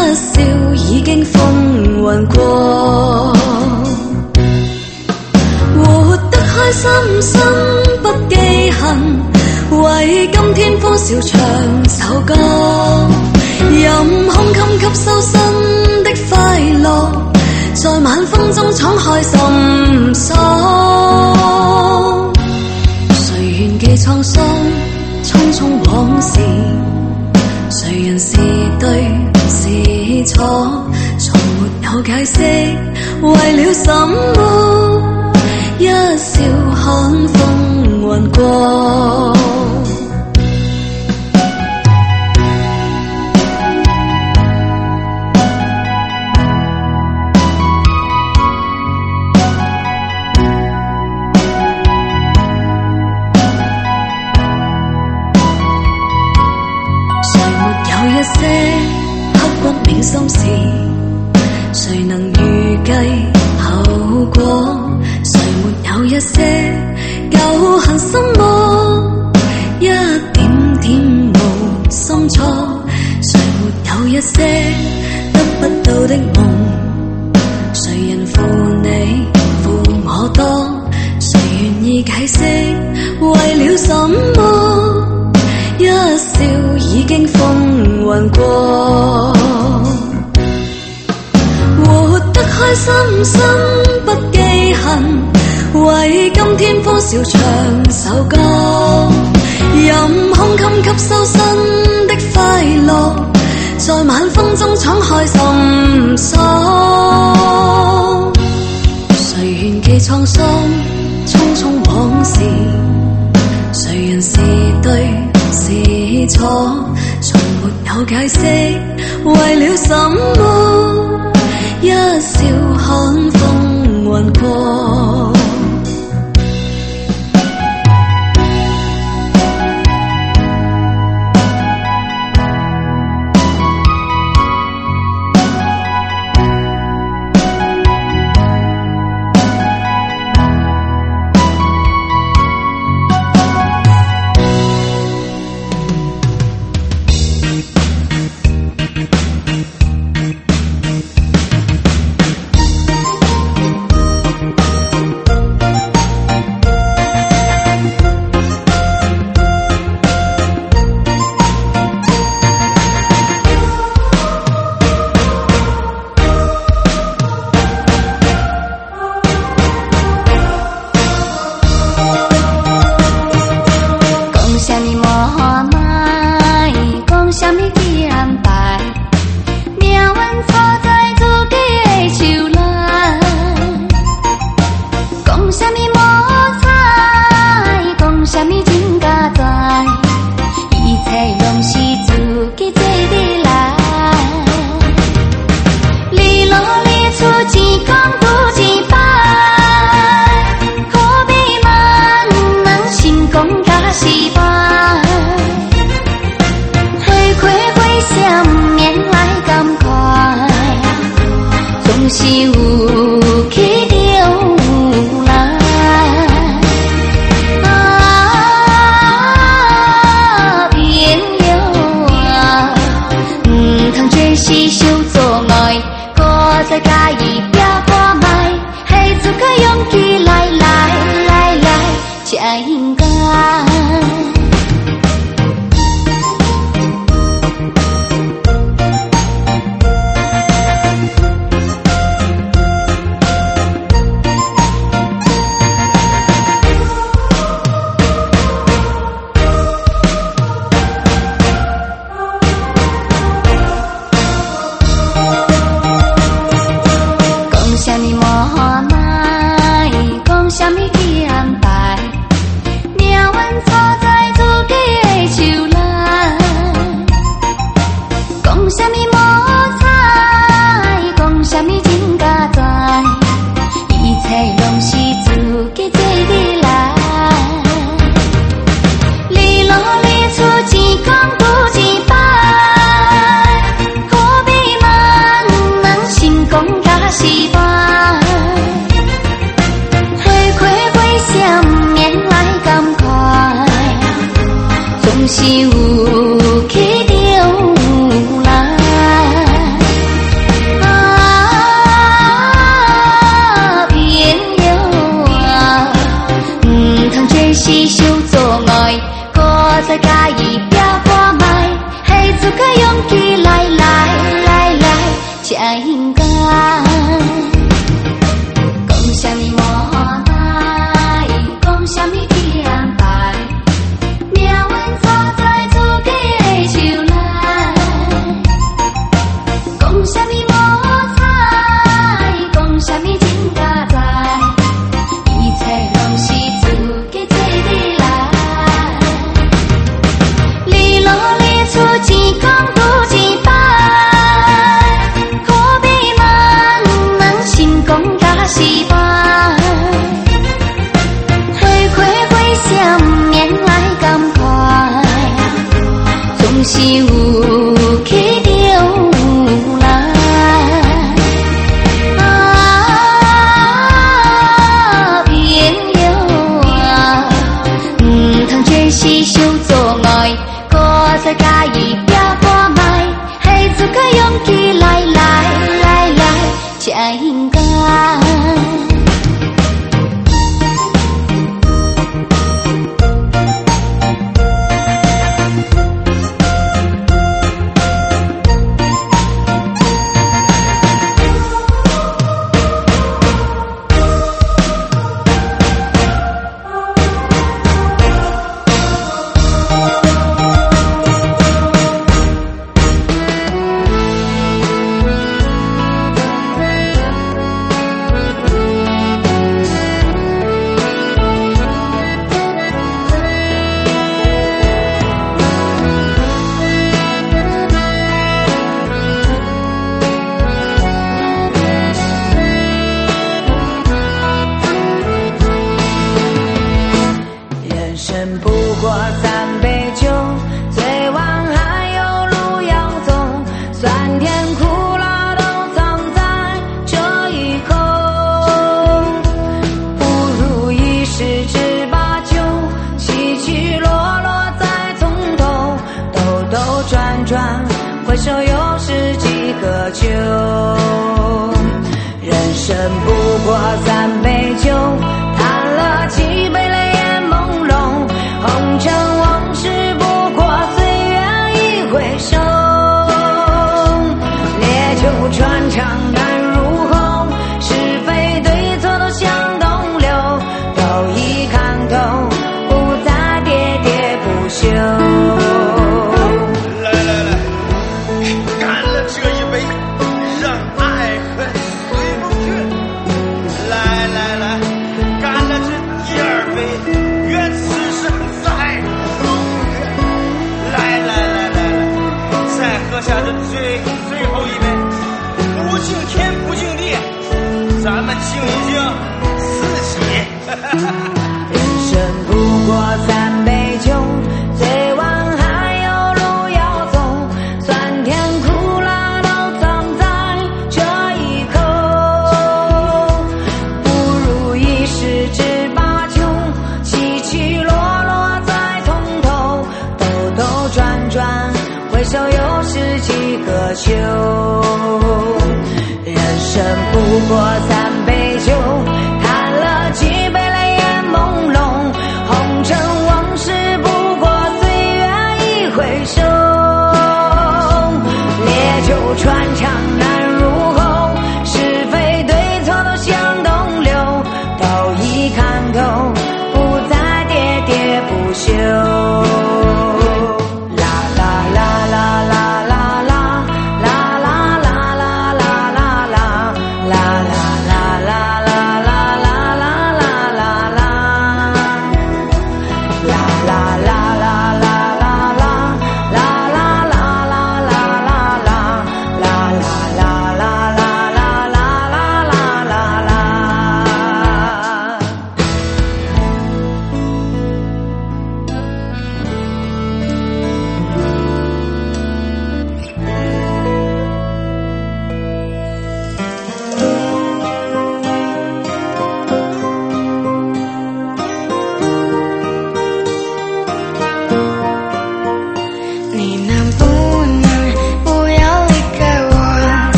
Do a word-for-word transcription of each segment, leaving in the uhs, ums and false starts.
笑已經風雲過，活得開心心不記恨，為今天歡笑唱首歌，任胸襟吸收新的快樂，在晚風中敞開心鎖。誰願記滄桑，匆匆往事，誰人是對是錯，從沒有解釋，為了什麼一笑看風雲過。一些刻骨銘心事，誰能預計後果？誰沒有一些舊恨心魔，一點點無心錯？誰沒有一些得不到的夢？誰人負你負我多？誰願意解釋為了什麼？一笑已經風雲過，活得開心心不記恨，為今天歡笑唱首歌，任胸襟吸收新的快樂，在晚風中敞開心鎖。誰願記滄桑，匆匆往事，誰人是對是錯，從沒有解釋，為了什麼一笑看風雲過。 情感。讲什么无奈，讲什么天败，命运错在自己的手内。讲什么无彩，讲什么真假在，一切拢是自己做得来。你努力出钱讲拄一摆，可比万人成功甲失败。花开花谢毋免来感慨，总是有去就有来。啊，朋友啊，毋通做事伤做爱，搁再甲伊拼半摆，还自个勇气来来来来，情感。 回首又是几个秋，人生不过三杯酒，叹了几杯泪眼朦胧，红尘往事不过岁月一回首，烈酒穿肠难入喉，是非对错都向东流，都已看透，不再喋喋不休。 下这最最后一杯，不敬天不敬地，咱们敬一敬自己。 人生不过三杯酒，醉完还有路要走，酸甜苦辣都藏在这一口，不如意十之八九，起起落落再从头，兜兜转转回首又是几个秋，人生不过三杯酒，叹了几杯泪眼朦胧，红尘往事不过岁月一回首，烈酒穿肠难入喉，是非对错都向东流，都已看透，不再喋喋不休。啦啦啦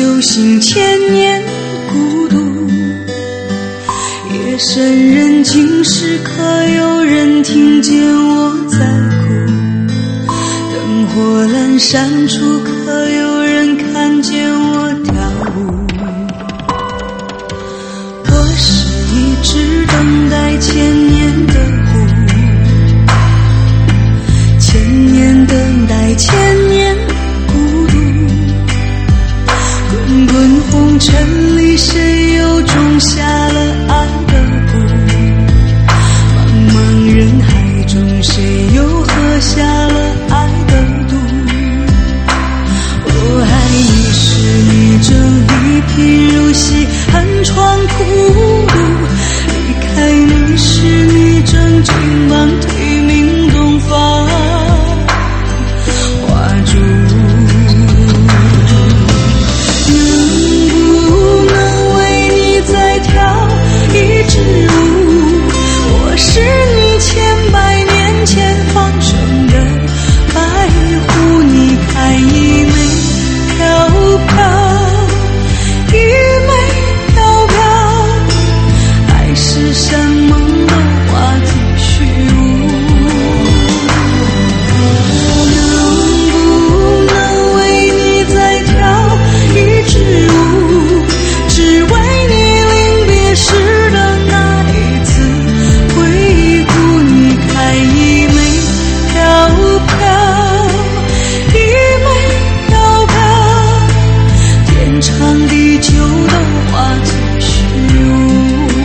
修行千年孤独。夜深人静时，可有人听见我在哭？灯火阑珊处，可有人看见我跳舞？我是一只等待千年的湖，千年等待千年孤独。滚滚红尘里，谁又种下了爱的果？茫茫人海中，谁又喝下了爱的毒？我爱你时，你正一贫如洗，寒窗苦读；离开你时，你正金榜题名，东方花烛。是你千百年前放生的白狐，你看一枚飘飘，一枚飘飘，海誓山盟都化作虚无。能不能为你再跳一支舞，只为你临别时的那一次回顾。你看一枚飘飘，一枚飘飘，天长地久都化作虚无。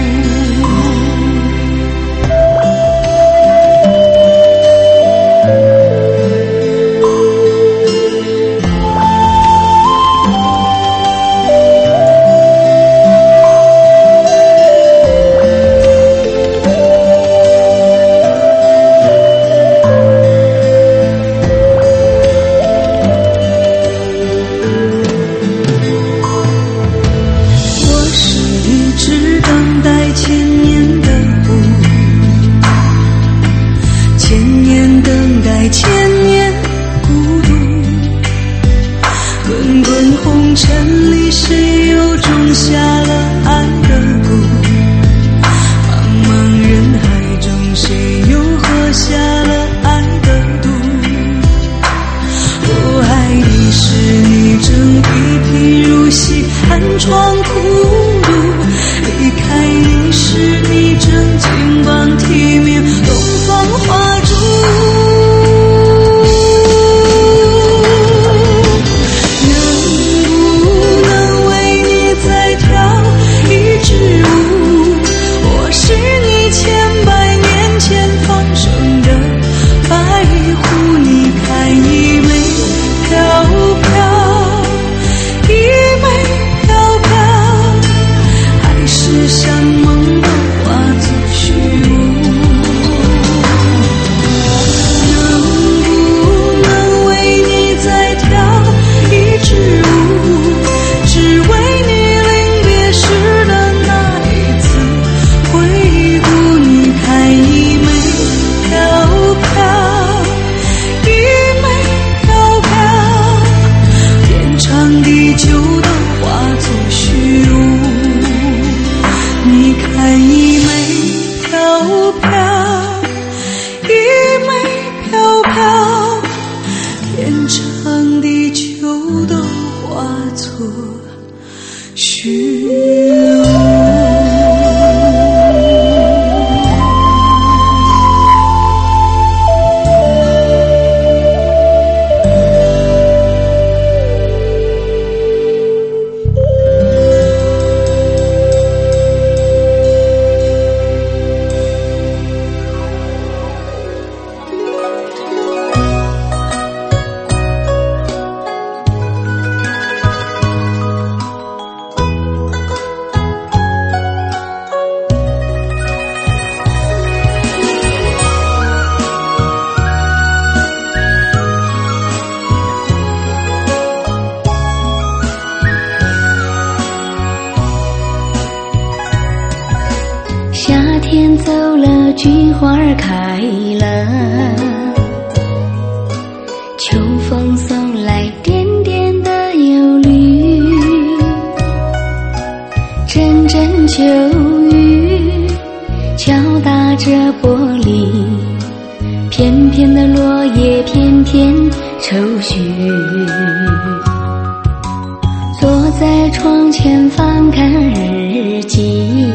天走了，菊花开了，秋风送来点点的忧虑。 秋雨敲打着玻璃，片片的落叶片片抽绪。坐在窗前翻看日记，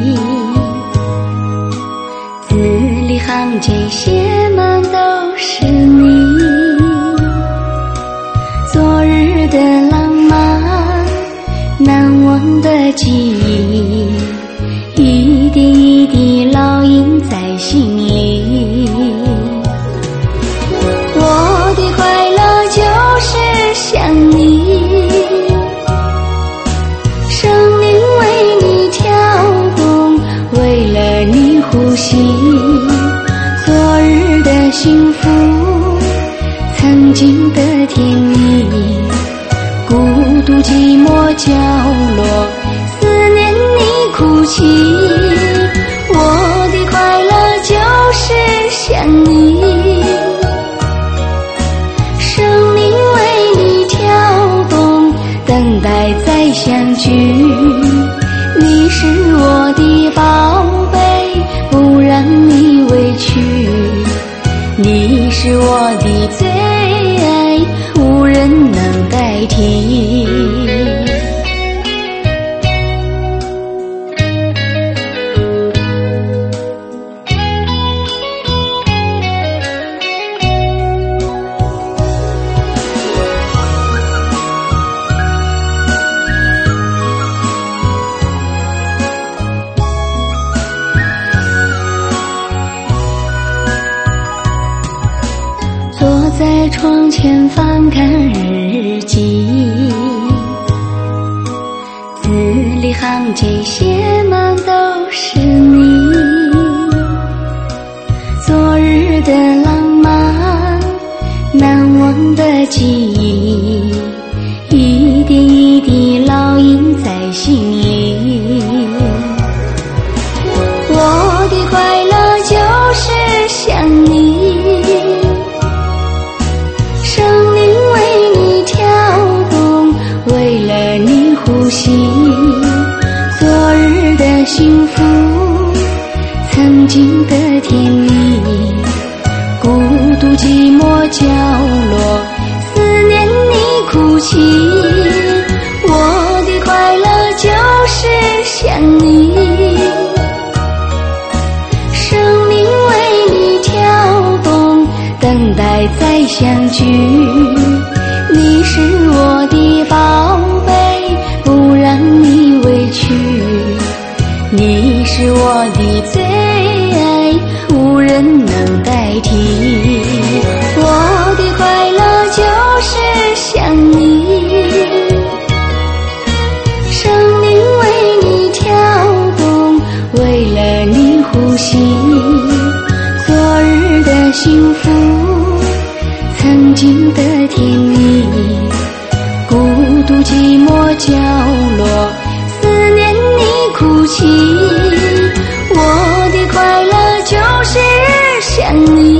字里行间写满都是你。昨日的浪漫，难忘的记忆，一点一滴烙印在心里。我的快乐就是想你，生命为你跳动，为了你呼吸。昨日的幸福，曾经的甜蜜，孤独寂寞角落，思念你哭泣。我的快乐就是想你，生命为你跳动，等待再相聚。你是我的宝贝，不让你委屈。你是我的最爱，无人能代替。坐在窗前翻看日记，字里行间写满都是你。昨日的浪漫，难忘的记忆，一点一滴烙印在心里。我的快乐就是想你，为了你呼吸。昨日的幸福，曾经的甜蜜，孤独寂寞角落，思念你哭泣。我的快乐就是想你，生命为你跳动，等待再相聚。你是我的宝贝，不让你委屈。你是我的最爱，无人能代替。我的快乐就是想你，生命为你跳动，为了你呼吸。昨日的幸福，曾经的甜蜜，孤独寂寞角落，思念你哭泣。我的快乐就是想你，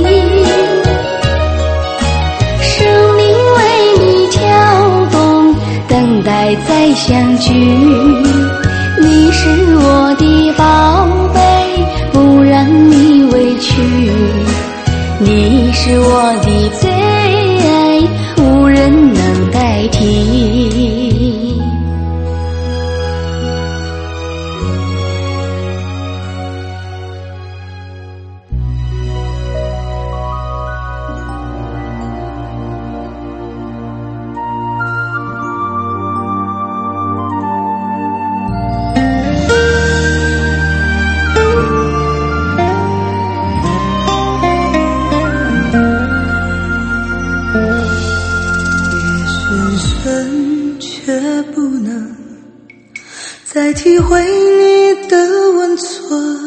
生命为你跳动，等待再相聚。你是我的宝贝，不让你委屈。你是我的最爱，无人能代替。 再体会你的温存，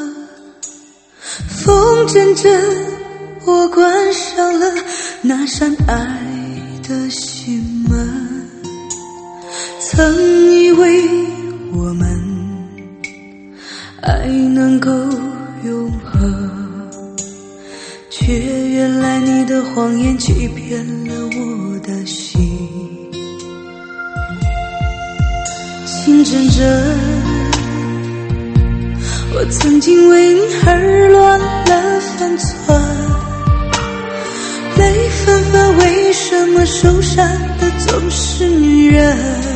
风阵阵，我关上了那扇爱的心门。曾以为我们爱能够永恒，却原来你的谎言欺骗了我的心。情真真， 我曾经为你而乱了分寸，泪纷纷，为什么受伤的总是女人？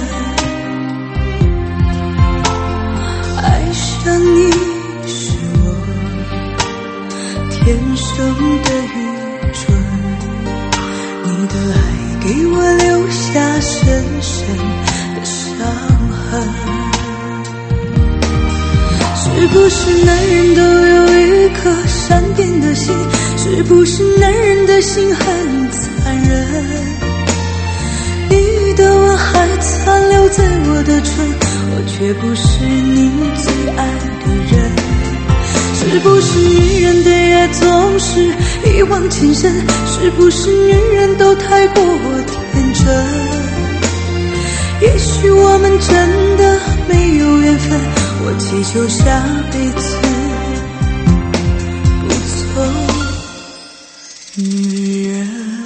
爱上你是我天生的愚蠢，你的爱给我留下深深的伤痕。是不是男人都有一颗善变的心？是不是男人的心很残忍？你的吻还残留在我的唇，我却不是你最爱的人。是不是女人对爱总是一往情深？是不是女人都太过天真？也许我们真的没有缘分，我祈求下辈子不做女人。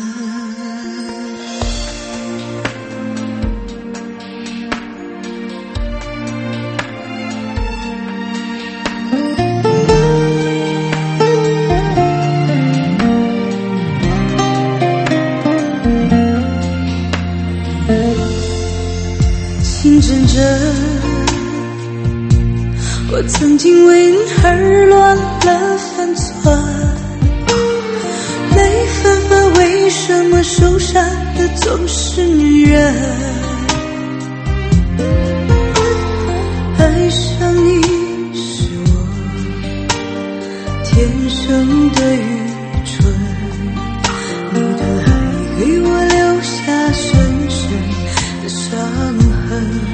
情真真，我曾经为你而乱了分寸，泪纷纷，为什么受伤的总是女人？爱上你是我天生的愚蠢，你的爱给我留下深深的伤痕。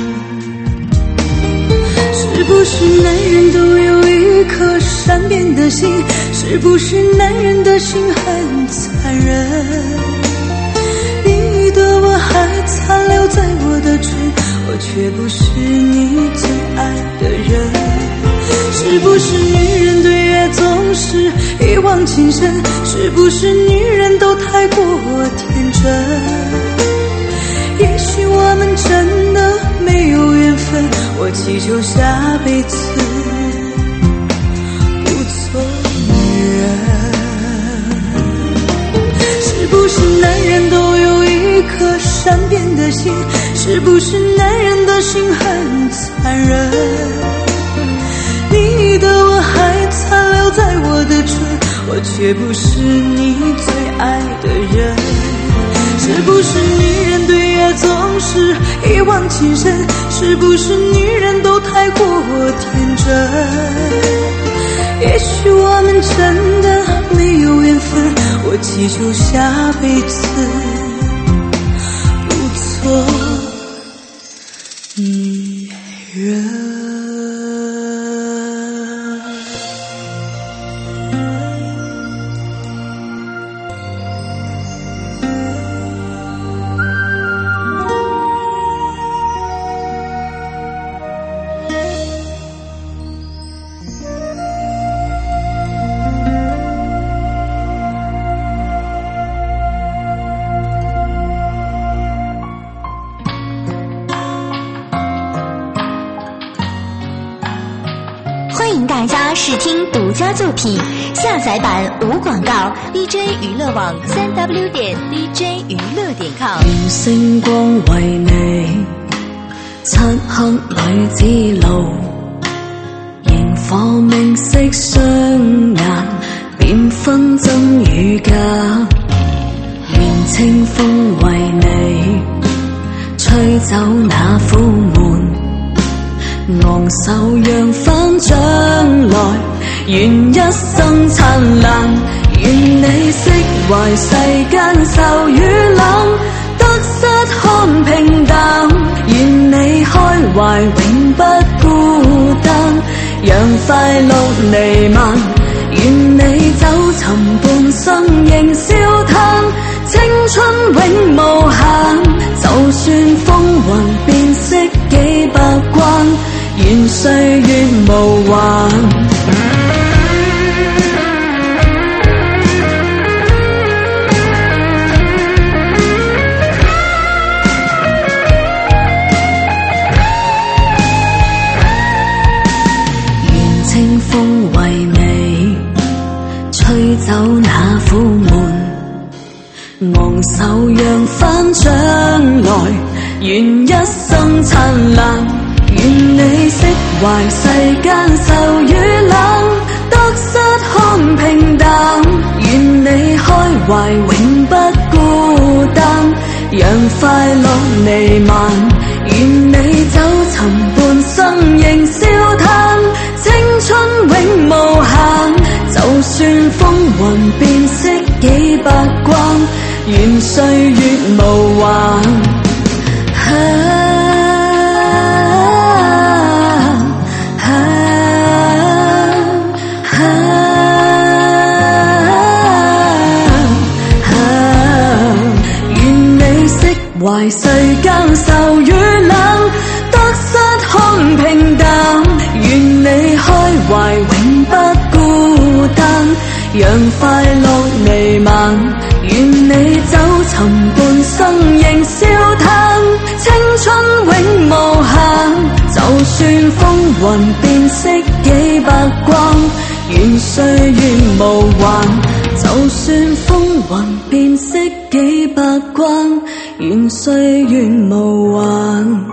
是不是男人都有一颗善变的心？是不是男人的心很残忍？你的吻还残留在我的唇，我却不是你最爱的人。是不是女人对爱总是一往情深？是不是女人都太过天真？也许我们真的没有缘分，我祈求下辈子不做女人。是不是男人都有一颗善变的心？是不是男人的心很残忍？你的吻还残留在我的唇，我却不是你最爱的人。是不是女人对爱总是一往情深？是不是女人都太过天真？也许我们真的没有缘分，我祈求下辈子不做女人。 欢迎大家试听独家作品，下载版无广告 ，D J 娱乐网三 W 点 D J 娱乐点 com。 願星光為你，漆黑裏指路，螢火明色雙眼，變紛爭與假。願清風為你，吹走那苦悶。昂首讓翻將來，願一生燦爛，願你釋懷世間愁與冷，得失看平淡，願你開懷永不孤單，讓快樂彌漫，願你走尋半生仍笑嘆，青春永無限，就算風雲變色幾百關，願歲月無還。願清苦悶，昂首揚帆將來，願一生燦爛，願你釋懷世間愁與冷，得失看平淡，願你開懷永不孤單，讓快樂彌漫，願你走尋半生仍笑嘆，青春永無限，就算風雲變色幾百關，願歲月無還。啊啊啊啊、願你釋懷世間愁與冷，得失看平淡，願你開懷永不孤單，讓快樂彌漫，願你走尋半生仍笑嘆，青春永無限，就算風雲變色幾百關，願歲月無還，就算風雲變色幾百關，願歲月無還。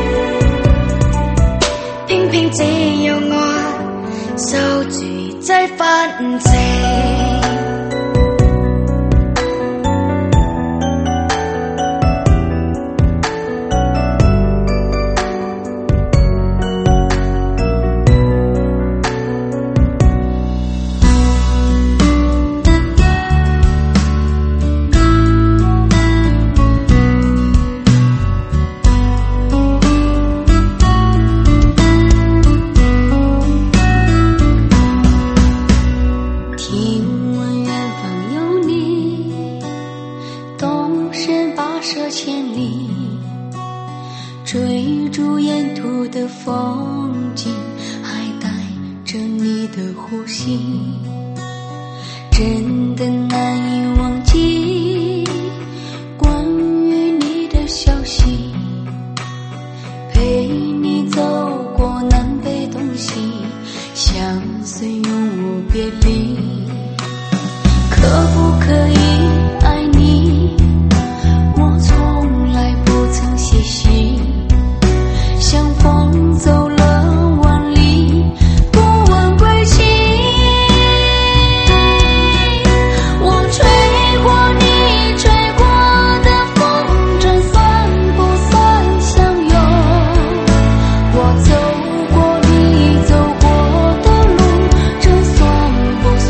只要我守住這醉。追逐沿途的风景，还带着你的呼吸，真的难以忘记关于你的消息，陪你走过南北东西，相随永无别离。可不可以爱你，我从来不曾歇息，像风走了万里，不问归期。我吹过你吹过的风筝，算不算相拥？我走过你走过的路，这算不算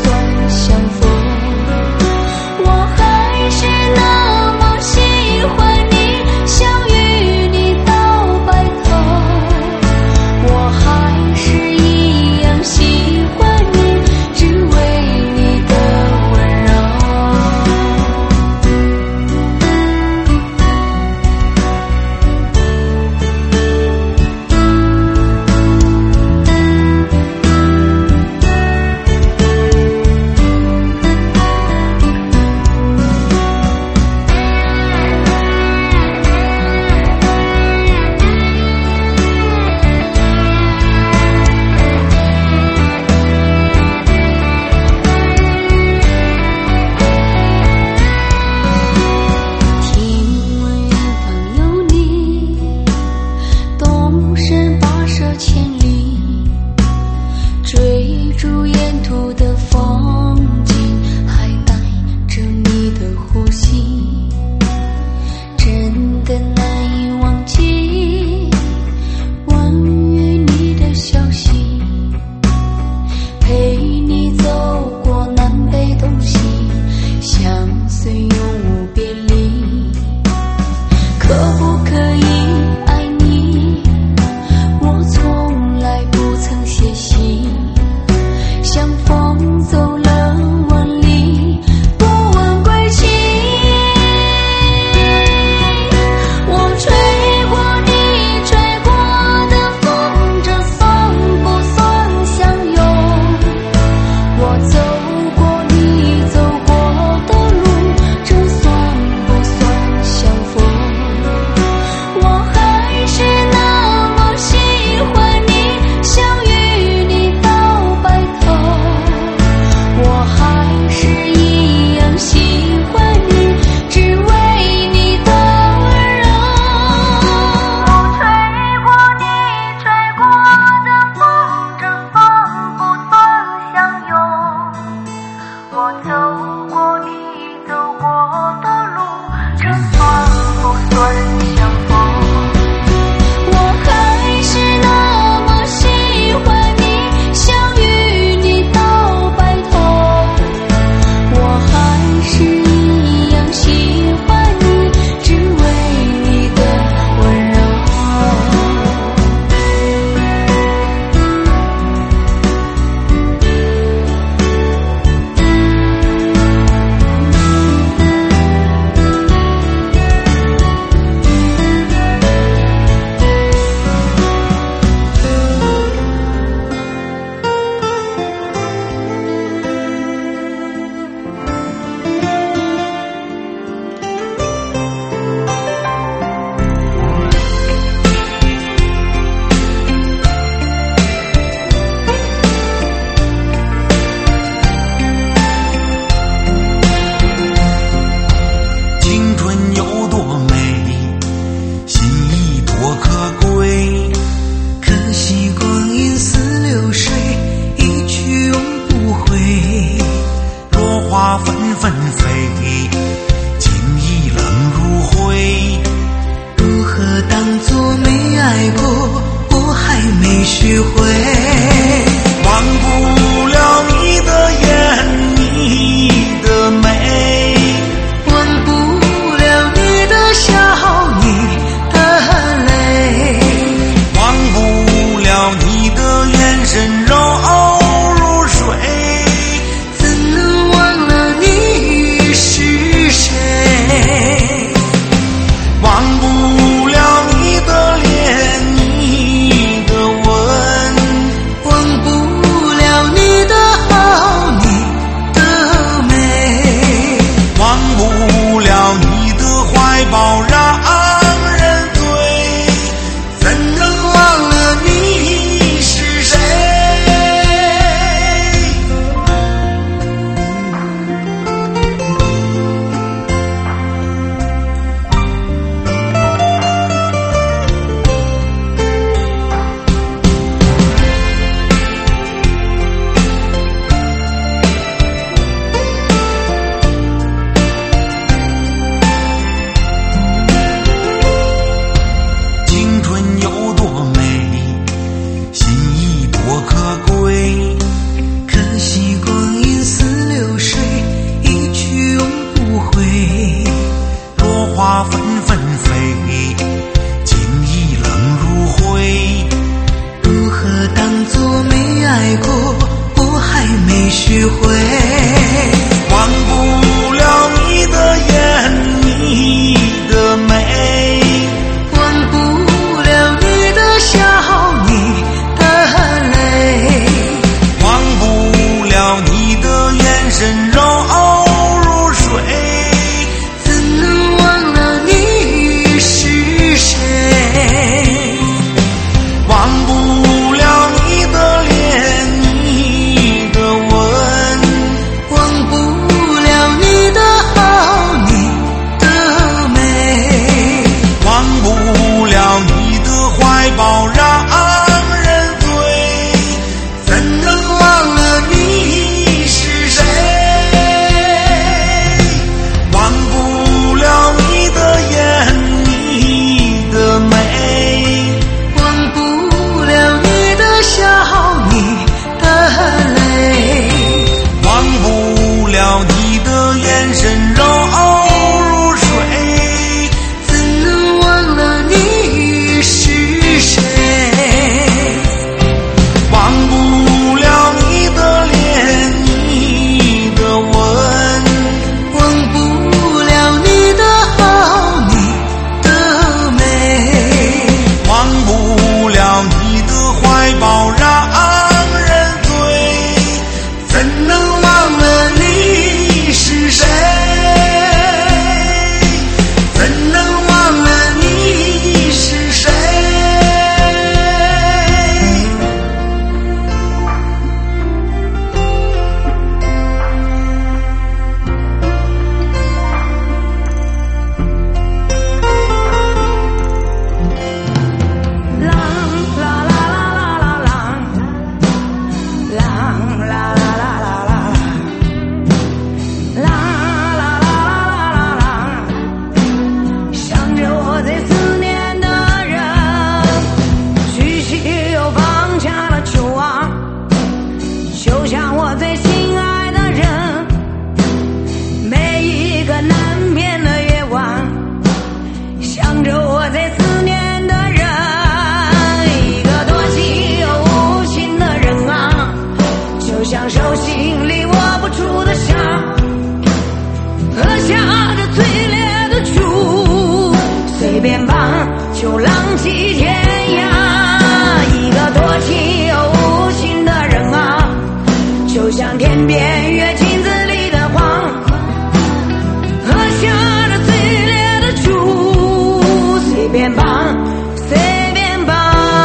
就浪迹天涯。一个多情又无情的人啊，就像天边月镜子里的花，喝下了最烈的酒，随便吧，随便吧。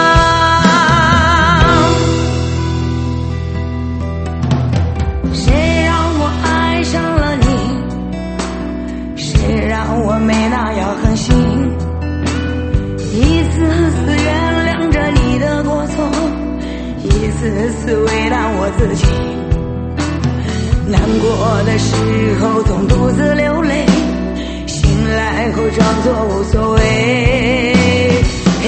谁让我爱上了你，谁让我没那样狠心，一次次原谅着你的过错，一次次为难我自己。难过的时候总独自流泪，醒来后装作无所谓。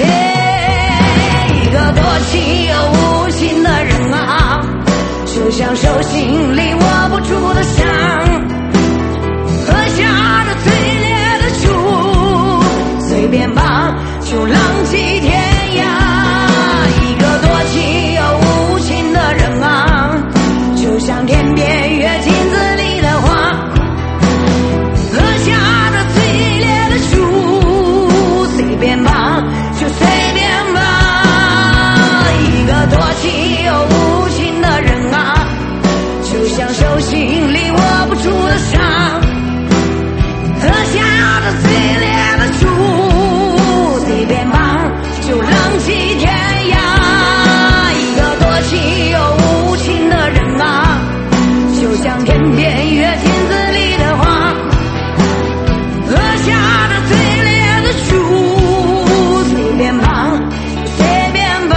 一个多情又无情的人啊，就像手心里握不住的伤，喝下了最烈的酒，随便吧，就浪迹天涯。一个多情又无情的人啊，就像天边月镜子里的花，喝下了最烈的酒，随便吧，就随便吧。一个多情又无情的人啊，就像手心里握不住的伤，喝下了最烈的酒，随便吧，就浪迹天涯。一个多情又无情的人啊，就像天边月镜子里的花，喝下了最烈的酒，随便吧，随便吧。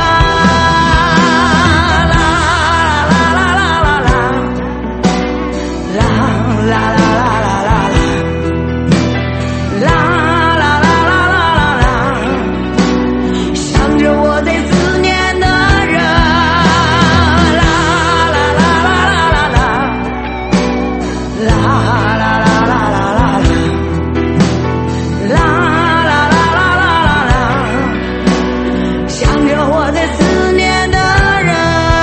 啦啦啦啦啦啦，啦啦啦啦啦啦啦，啦啦啦啦啦啦，想着我最思念的人。啦啦啦啦啦啦啦，啦啦啦啦啦啦，啦啦啦啦啦啦，想着我最思念的人。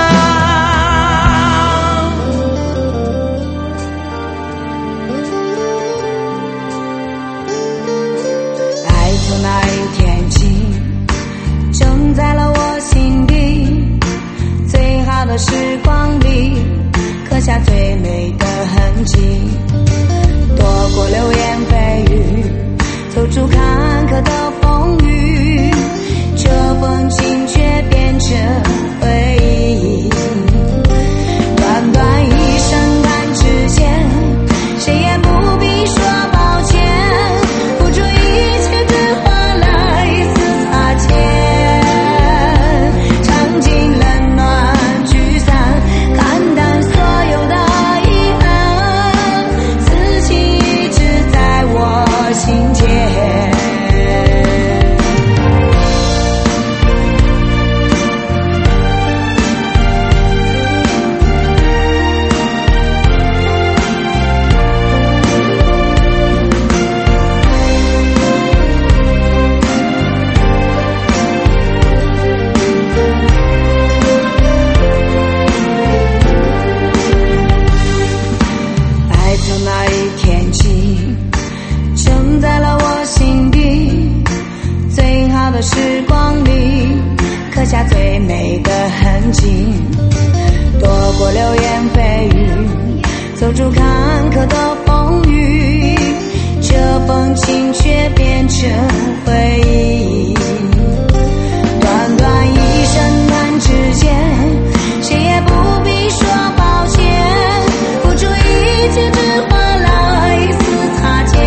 爱从那一天起，种在了我心底，最好的时光里，刻下最美的痕迹。躲过流言蜚语，走出坎坷的风雨，这风景却变成回忆。短短一生弹指间，谁也不必说抱歉，付出一切只换来丝擦肩。尝尽冷暖聚散，看淡所有的遗憾，此情一直在我心间。爱从那一天起，种在了我心底，最好的时光里，刻下最美的痕迹。躲过流言蜚语，走出坎坷的风雨，这风景却变成回忆。短短一生弹指间，谁也不必说抱歉，付出一切只换来丝擦肩。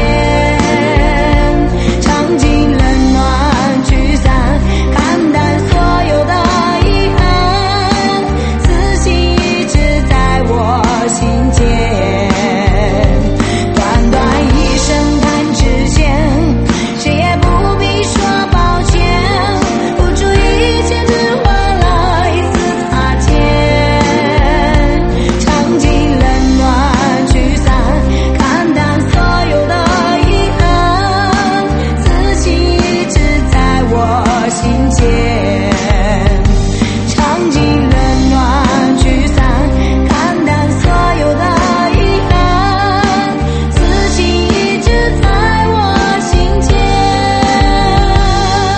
尝尽冷暖聚散，看淡所有的遗憾，此情一直在我心间。短短一生弹指间，谁也不必说抱歉，付出一切只换来丝擦肩。尝尽冷暖聚散，看淡所有的遗憾，此情一直在我心间。尝尽冷暖聚散，看淡所有的遗憾，此情一直在我心间。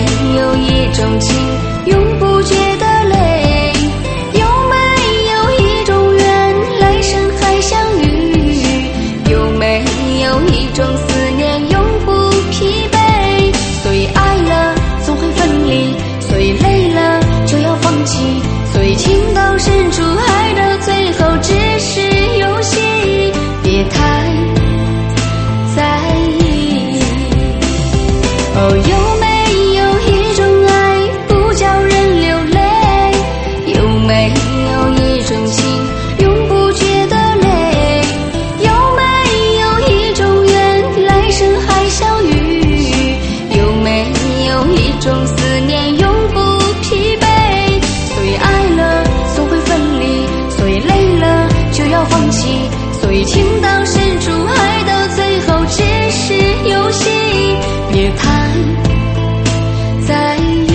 有一种情永不觉得累？有没有一种缘来生还相遇？有没有一种思念永不疲惫？虽爱了总会分离，虽累了就要放弃，虽情到深处爱的最后只是游戏，别太在意。哦，有没有一种爱不叫人流泪？有没有一种情永不觉得累？有没有一种缘来生还相遇？有没有一种思念永不疲惫？虽爱了总会分离，虽累了就要放弃，虽情到深处爱到最后只是游戏，别太在意。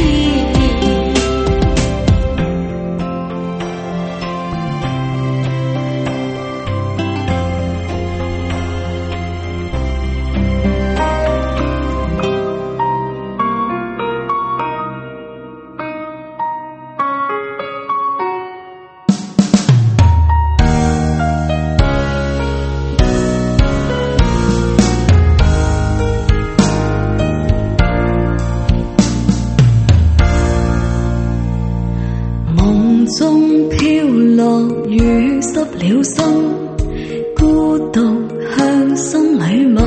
梦中飘落雨湿了心，孤獨向心裏問，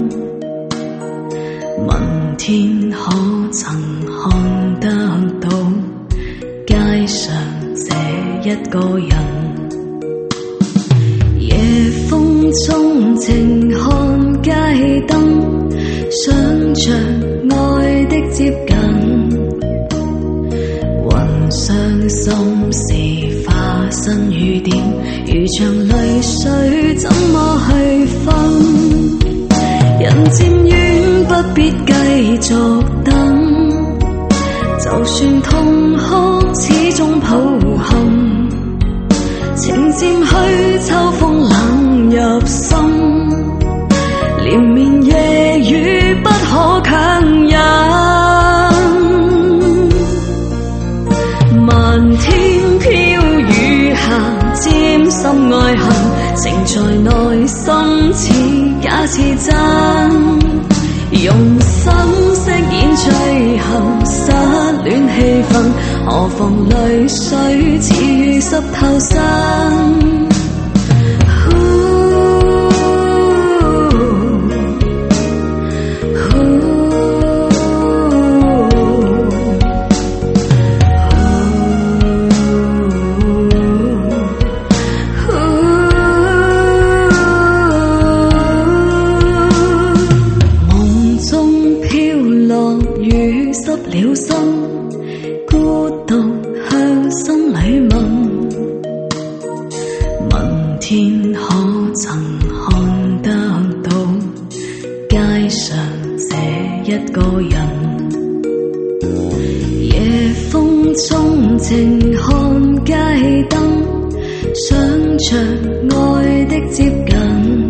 問天可曾看得到街上這一個人？夜風中靜看街燈，想着愛的接近，傷心事化身雨點，如像淚水怎麼去分？人漸遠不必繼續等，就算痛哭始終抱憾，情漸去秋風冷入心，連綿夜雨不可強忍。漫天飄雨下，沾心愛恨，情在內心似假似真。用心飾演最後失戀氣氛，何妨淚水似雨濕透身。了心，孤獨向心裏問，問天可曾看得到街上這一個人？夜風中靜看街燈，想着愛的接近，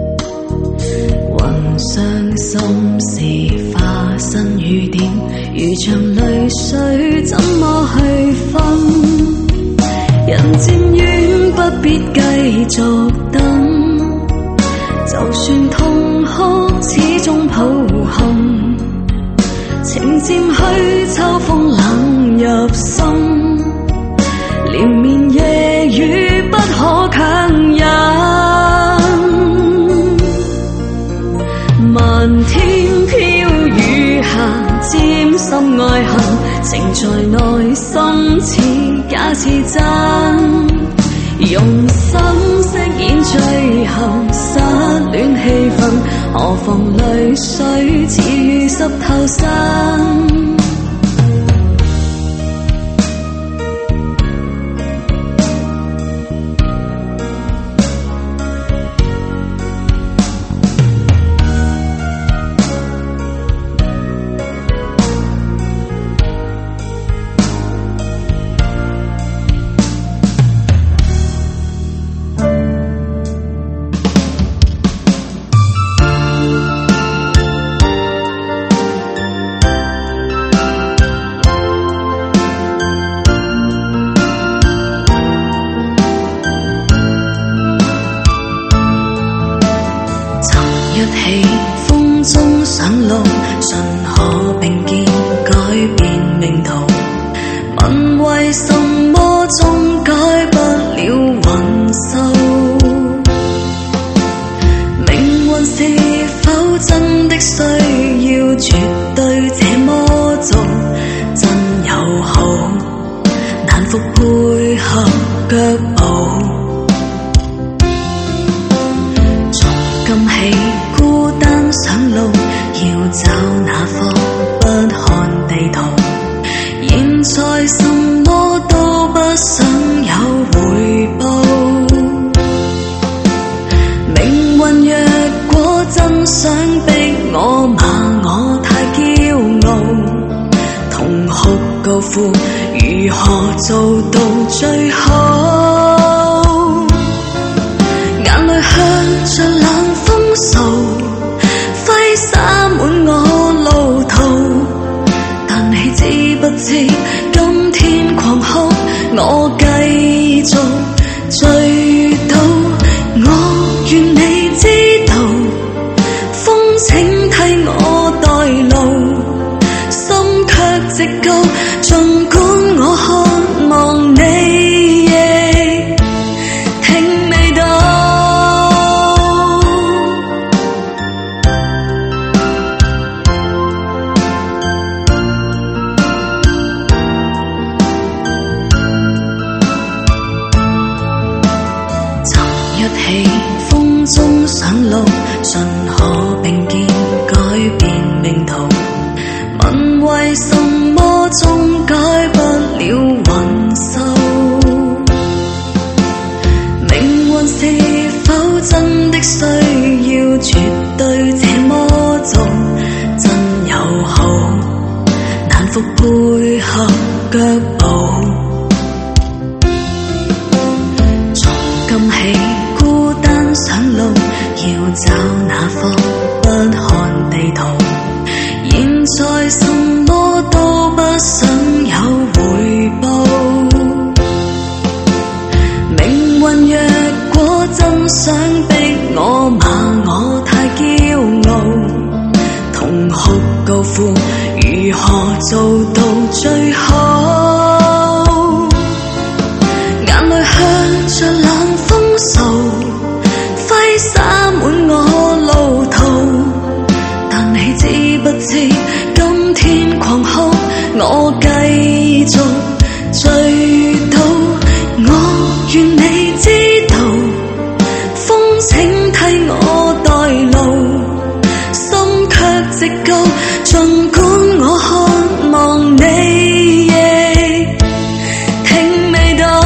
雲上心事化身雨點，如像淚水怎麼去分？人漸遠不必繼續等，就算痛哭始終抱憾，情漸去秋風冷入心，連綿夜雨不可強忍。漫天飄雨下，沾心愛恨，情在內心似假似真。用心飾演最後失戀氣氛，何妨淚水似雨濕透身。 命途。問為什麼終改不了雲秀？命運是否真的需要絕對這麼做？真友好，難復配合腳步。從今起孤單上路，要找哪方不看地圖。現在什麼都不想有回報。命運若果真想逼我罵我太驕傲，痛哭高呼如何做到最好？眼淚向着冷風掃，揮灑滿我路途。但你知不知今天狂哭，我繼續醉倒。我願你知道，風請替我代勞，心卻直告，儘管我渴望你亦聽未到。尋一起風中上路，盡可並肩改變命途。問為什麼終改不了雲秀？命運是否真的需要絕對這麼做？真友好，難復配合腳步。從今起孤單上路，要找哪方不看地圖。現在什麼都不想有回報。命運若果真想逼我罵我太驕傲，痛哭高呼如何做到最好？眼淚向着冷風掃，揮灑滿我路途。但你知不知今天狂哭，我繼續醉倒。我願你知道，風請替我代勞，心卻直告，儘管我渴望你亦聽未到。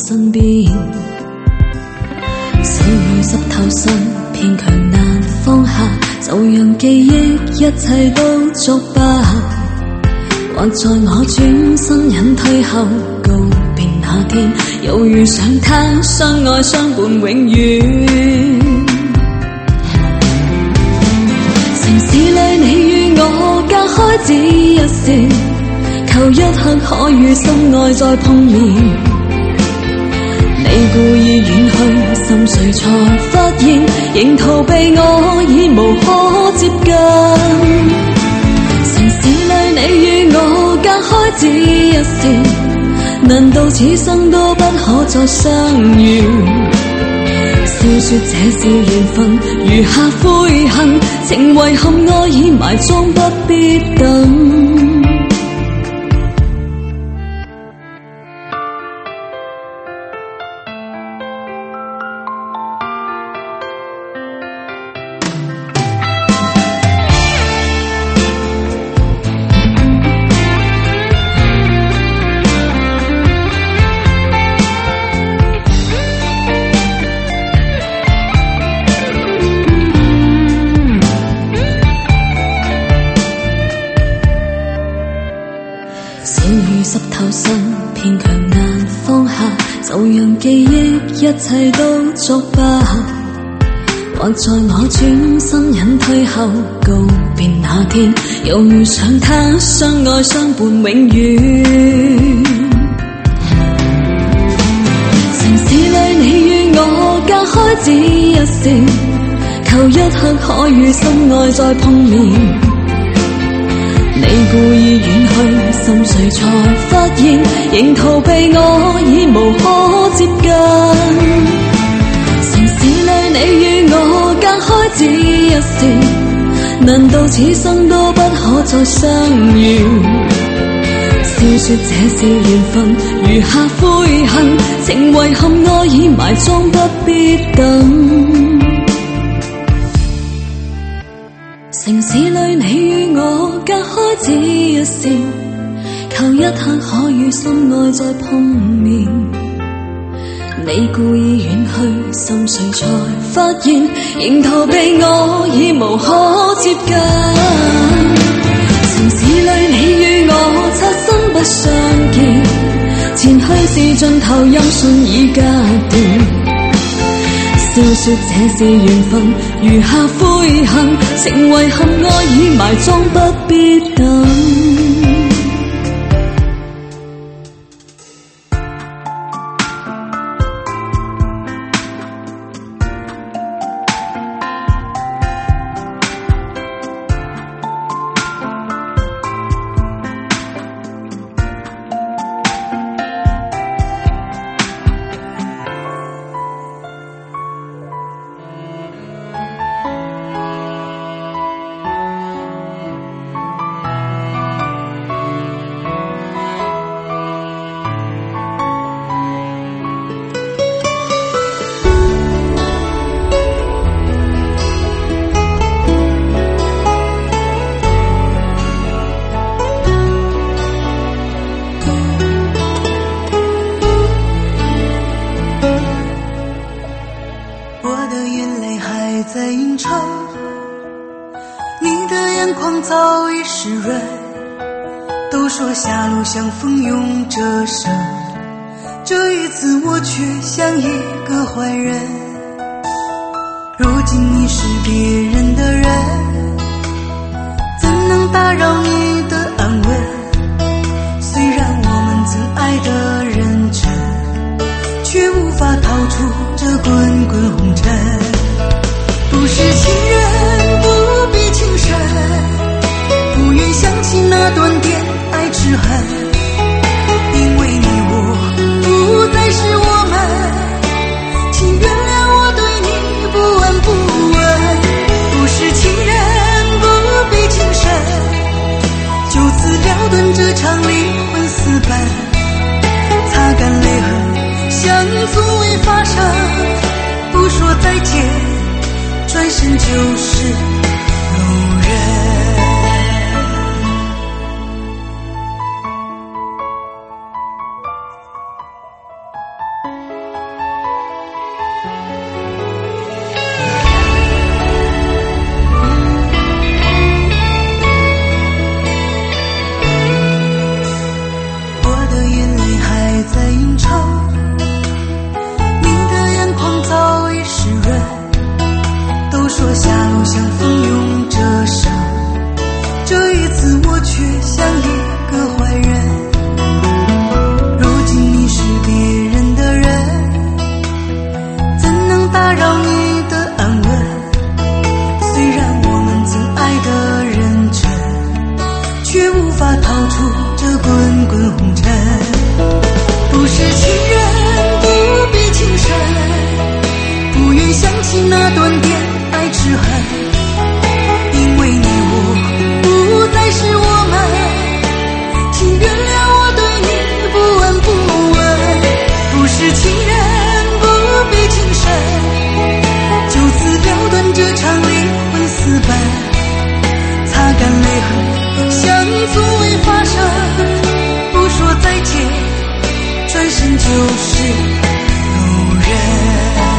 身边，小雨湿透身，偏强难放下，就让记忆一切都作罢。或在我转身隐退后告别那天，又遇上他，相爱相伴永远。城市里你与我隔开只一线，求一刻可与心愛再碰面。你故意遠去，心碎才發現，仍逃避我已無可接近。城市裏你與我隔開只一線，難道此生都不可再相遇？笑說這是緣分，餘下悔恨，情遺憾愛已埋葬，不必等。濕透身，偏強難放下，就讓記憶一切都作罷。或在我轉身隱退後告別那天，又遇上他，相愛相伴永遠。城市裏你與我隔開只一線，求一刻可與心愛再碰面。你故意遠去，心碎才發現，仍逃避我已無可接近。城市裏你與我隔開只一線，難道此生都不可再相遇？笑說這是緣分，餘下悔恨，情遺憾愛已埋葬，不必等。城市裏你與我隔開只一線，求一刻可與心愛再碰面。你故意遠去，心碎才發現，仍逃避我已無可接近。城市裏你與我擦身不相見，前去是盡頭，音訊已隔斷。笑說這是緣分，餘下悔恨，情遺憾愛已埋葬，不必等。 相逢永折身，这一次我却像一个坏人。如今你是别人的人，怎能打扰你的安稳？虽然我们曾爱得认真，却无法逃出这滚滚红尘。不是情人不必情深，不愿想起那段恋爱之恨。因为你我不再是我们，请原谅我对你不闻不问。不是情人不必情深，就此了断这场离婚私奔。擦干泪痕，像从未发生，不说再见，转身就是路人。 在吟唱，你的眼眶早已湿润，都说狭路相逢永折生，这一次我却像一个坏人。如今你是别人的人，怎能打扰你的安稳？虽然我们曾爱得认真，却无法逃出这滚滚红尘。不是情人不必情深，不愿想起那段恋爱之恨，因为你我不再是我们，请原谅我对你不闻不问。不是情人不必情深，就此了断这场灵魂私奔，擦干泪痕，像从未发生，不说再见，转身就是路人。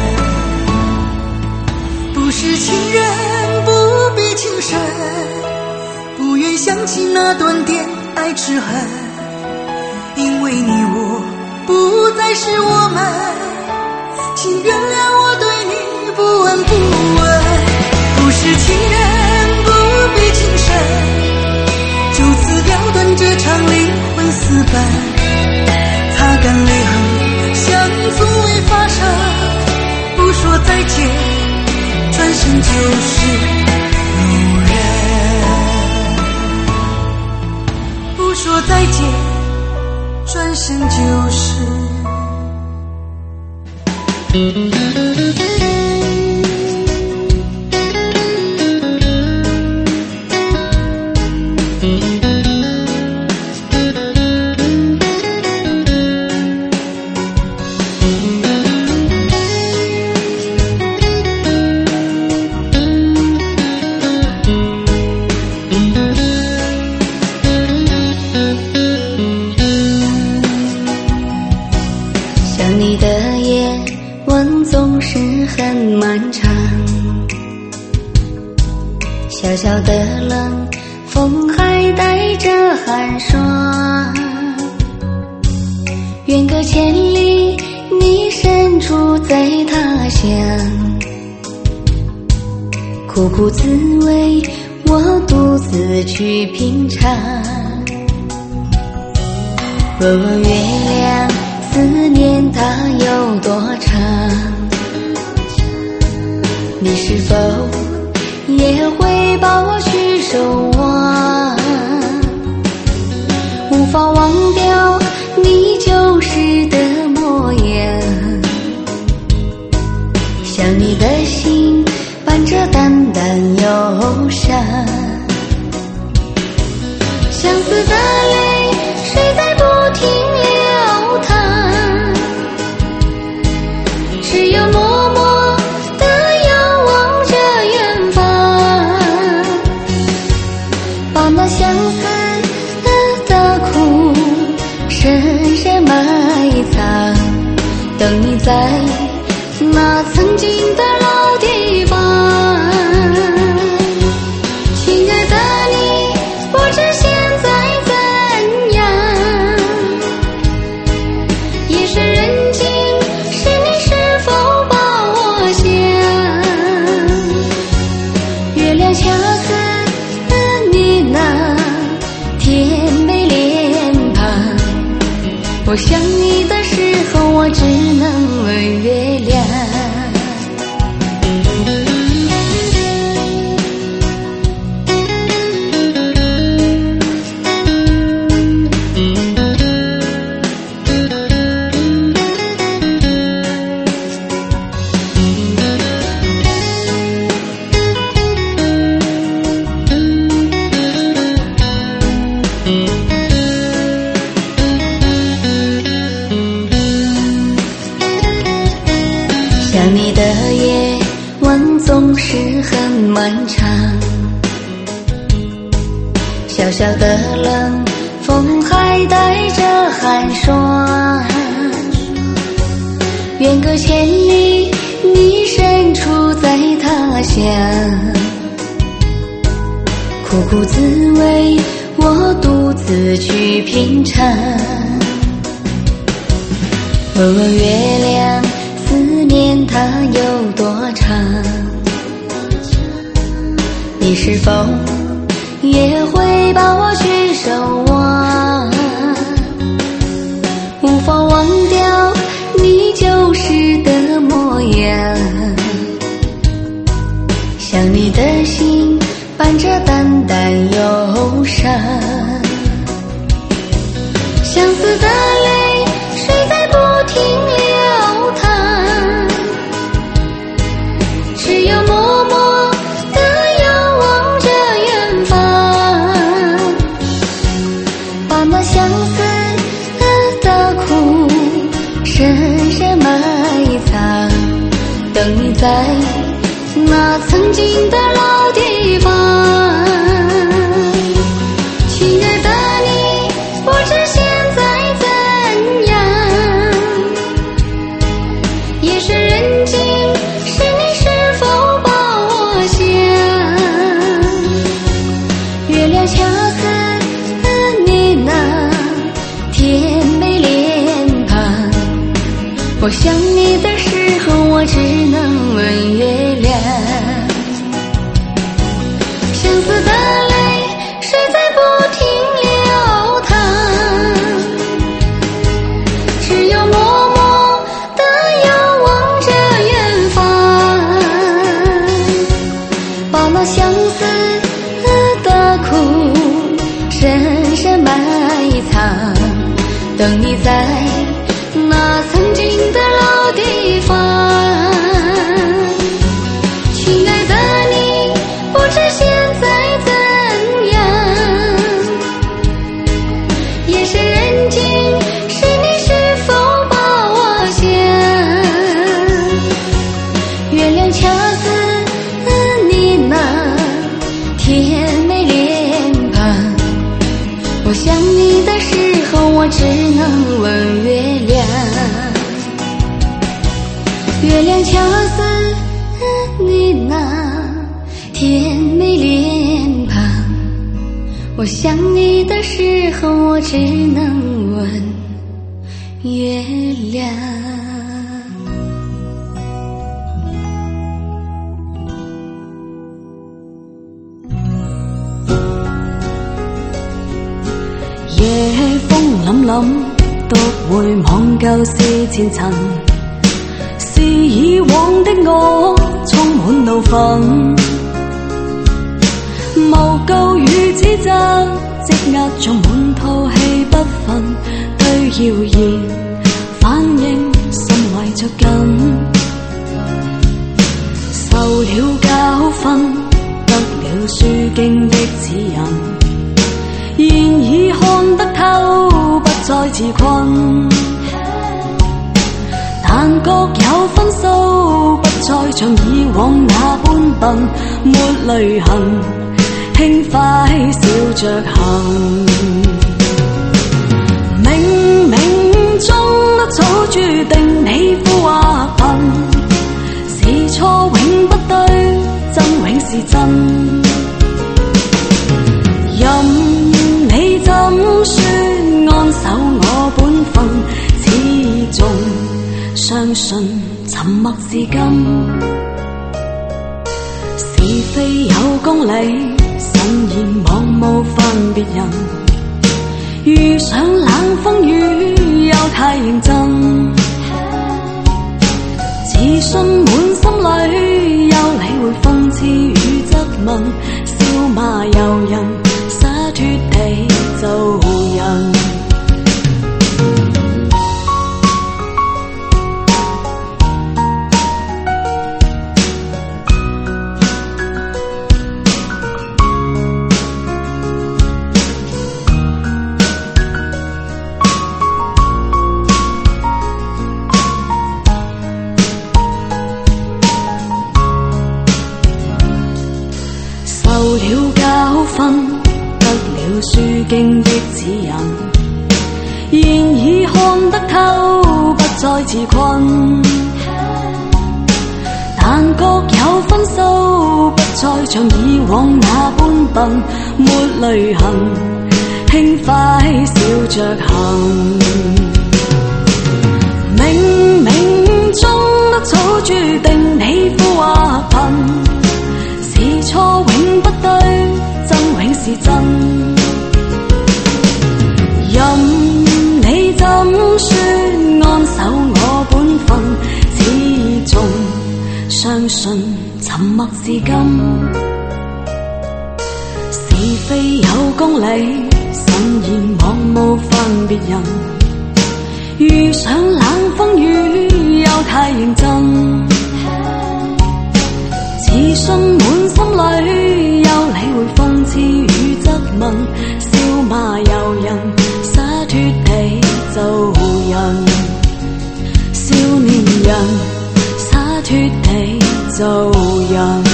不是情人不必情深，不愿想起那段恋爱之恨，因为你我不再是我们，请原谅我对你不闻不问。不是情人不必情深，就此了断这场灵魂私奔，擦干泪痕，像从未发生，不说再见，转身就是路人。不说再见，转身就是小小的冷，风还带着寒霜。远隔千里，你身处在他乡，苦苦滋味，我独自去品尝。问问月亮，思念它有多长？你是否也会把我去守望？无法忘掉你旧时的模样，想你的心伴着淡淡忧伤，相思的泪水在不停流淌，只有默默地遥望着远方，把那相思的苦深深埋藏，等你在那曾经的老地方。亲爱的你，不知现在怎样，夜深人静时你是否把我想？月亮恰似你那甜美脸庞，我想你的时候我只能问月亮。想你的夜晚总是很漫长，小小的冷，风还带着寒霜，远隔千里，你身处在他乡，苦苦滋味，我独自去品尝。 问问月亮，思念它有多长？你是否也会把我去守望？无法忘掉你旧时的模样，想你的心伴着淡淡忧伤，相思的泪水在不停流淌，只有默默地遥望着远方，把那相思的苦深深埋藏，等你在那曾经的老地方。亲爱的你，不知现在怎样，夜深人静时你是否把我想？月亮恰似你那甜美脸庞，我想你的时候我只能问月亮，相思的泪水在不停流淌，只有默默地遥望着远方，把那相思的苦深深埋藏，等你在那曾经的老地方。亲爱的你，不知现在怎样，夜深人静时你是否把我想？月亮恰似你那甜美脸庞，我想你的时候我只能问月亮，月亮恰似你那甜美脸庞，我想你的时候我只能问月亮。 夜風凜凜，獨回望舊事前塵，是以往的我充滿怒憤，無告與指責，積壓着滿肚氣不忿，對謠言反應心懷着緊，受了教訓，得了書經的指引，現已看得透，不再自困，但各有分數，不再像以往那般笨，沒淚痕，輕快笑着行。冥冥中一早注定你富或貧，是錯永不對，真永是真。任你怎說安守我本分，始終相信沉默是金。是非有公理，慎言妄冒犯別人。遇上冷風雨又太認真，自信滿心裏，又理會諷刺與質問，笑罵由人，灑脱地做人。受了教訓，得了書經的指引，現已看得透，不再自困，但各有分數，不再像以往那般笨，沒淚痕，輕快笑着行。 信沉默是金，是非有公理，慎言莫冒犯别人。遇上冷風雨又太認真，自信滿心裏又理會諷刺與質問，笑罵由人，灑脫地做人。少年人灑脫地做人。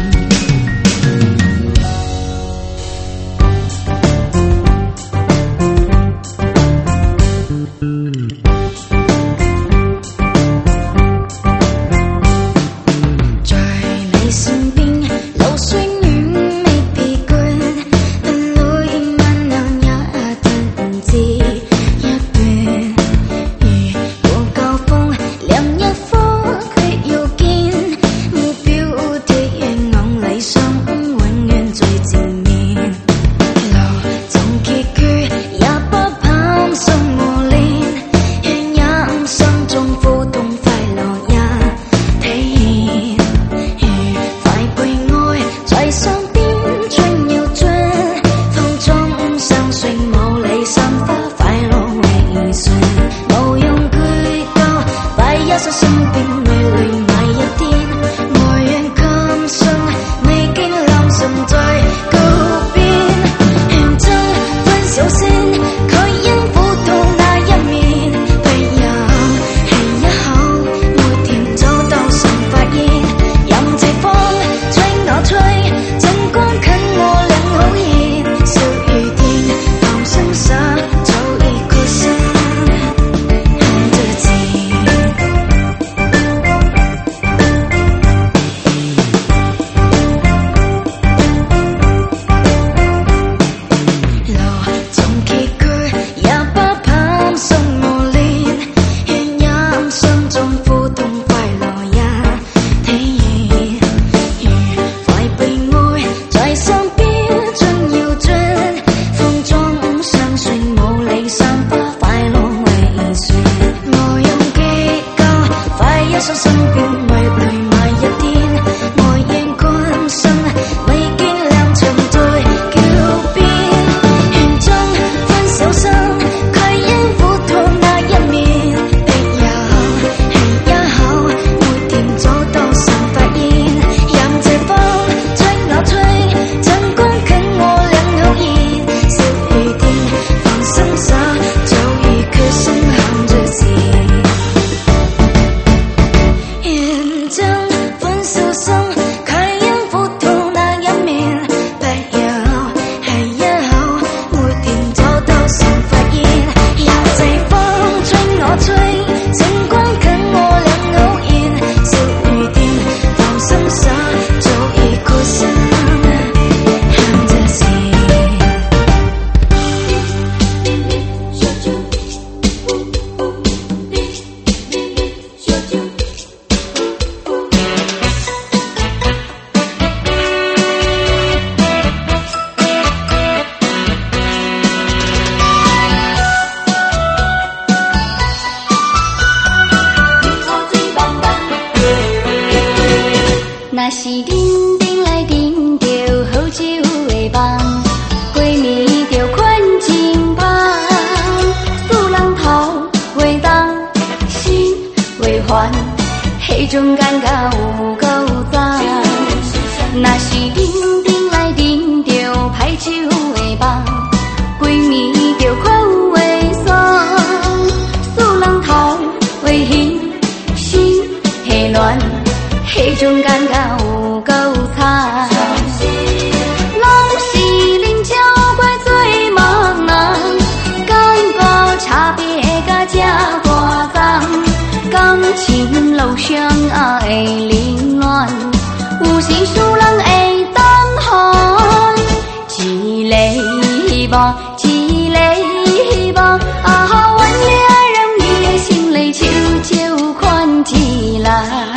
若是恁顶来啉着好酒的梦，闺蜜着款真芳，使人头话重，心话烦，迄种感觉有够赞。若是恁顶来啉着歹酒的梦，闺蜜着看有话爽，使人头话兴，心下乱。迄种感觉有够惨，拢是恁照怪做茫人，感觉差别甲这大重，感情路上啊会凌乱，有时使人会胆寒，一个梦，一个梦，啊，原来让你的心里悄悄款起来。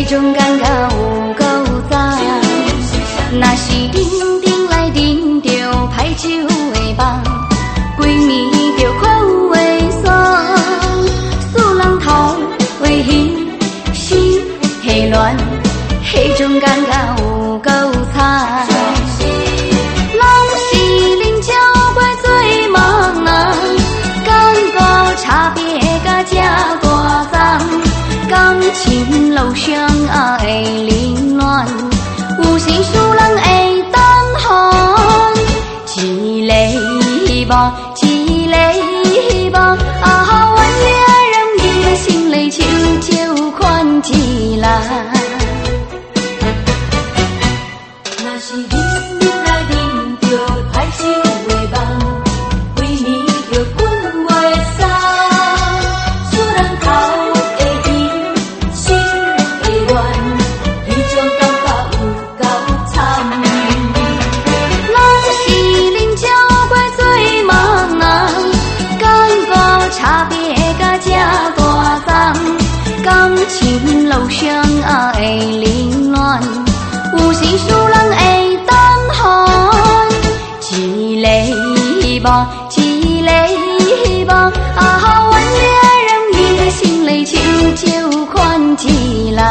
迄种感觉有够赞。若是顶顶来顶着歹手的梦，规暝着看有的爽，使人头为彼心嘿乱，迄种感觉有够惨。拢是恁照怪做梦人，感觉差别甲这大丛，感情路上啊会凌乱，有时使人会胆寒。一个梦，一个梦，啊，原来人伊的心里手就款一人。若是你来顶着歹手的梦，规暝着困袂爽，使人头会晕，心会乱，迄种感觉有够惨。拢是恁照怪做梦人，感觉差别甲这大丛，感情路上啊会凌乱，有时使人会胆寒。一个梦，一个梦，啊，原来人伊的心里手就款一人。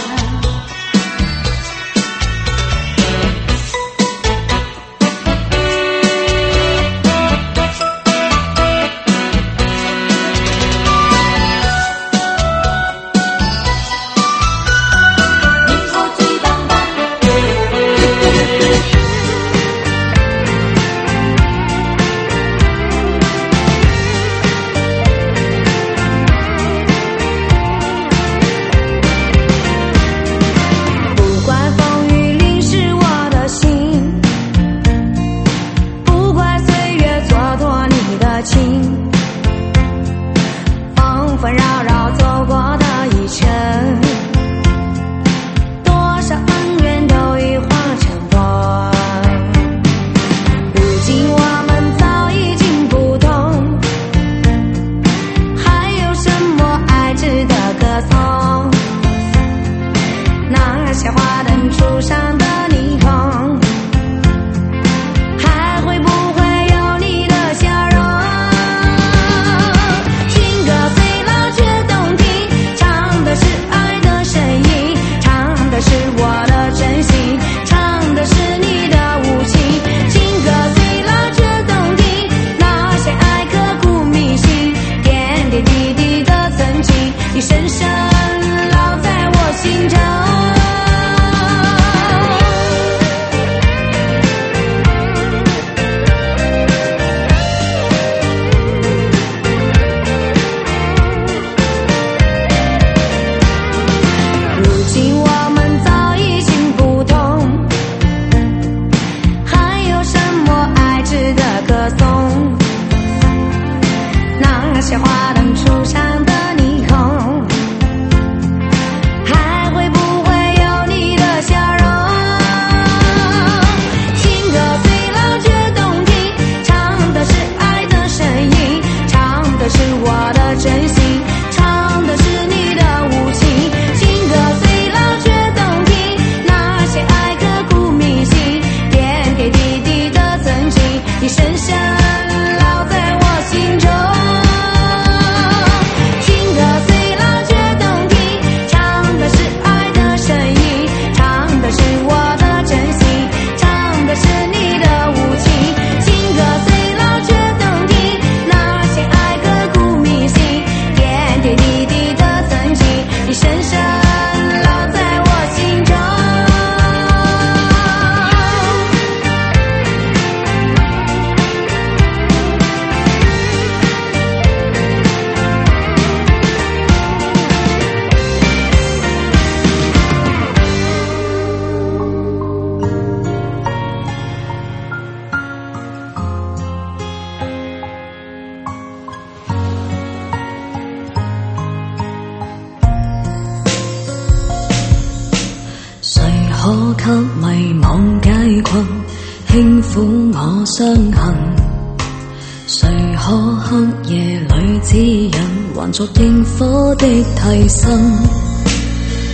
可給迷惘解困，輕撫我傷痕？誰可黑夜裏指引，還作螢火的替身？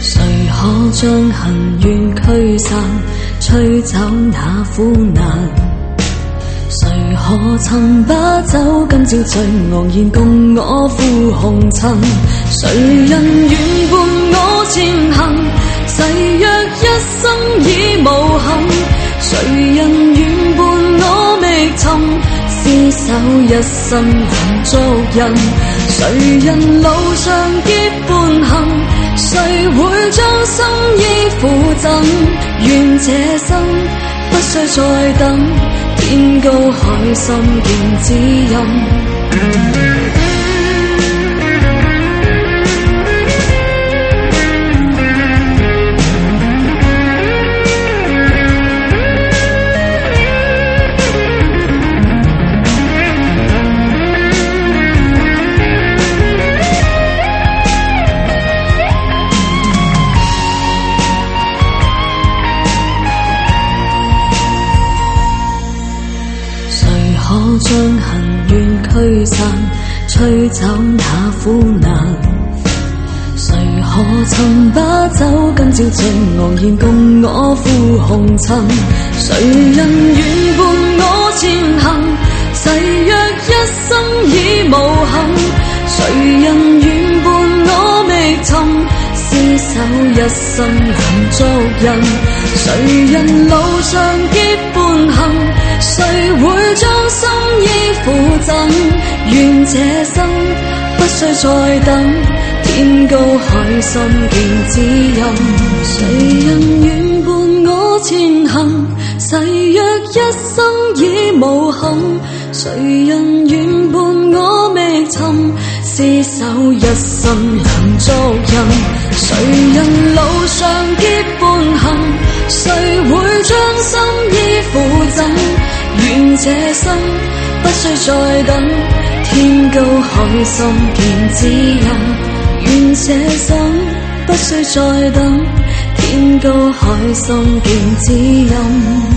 谁可將恨怨驅散，吹走那苦難？誰可曾把酒今朝醉昂然共我赴紅塵？誰人願伴我前行？誓約一生已無憾。誰人願伴我覓尋？廝守一生難足印。誰人路上結伴行？誰會將心意付贈？願這生不需再等，天高海深見指引。可將恨怨驅散，吹走那苦難？誰可曾把酒今朝醉昂然共我赴紅塵？誰人願伴我前行？誓約一生已無憾。誰人願伴我覓尋？廝守一生難足印。誰人路上結伴行？誰會將心意付贈？願這生不需再等，天高海深見指引。誰人願伴我前行？誓約一生已無憾。誰人願伴我覓尋？廝守一生難足印。誰人路上結伴行？誰會將心意付贈？願這生不需再等，天高海深見指引。願這生不需再等，天高海深見指引。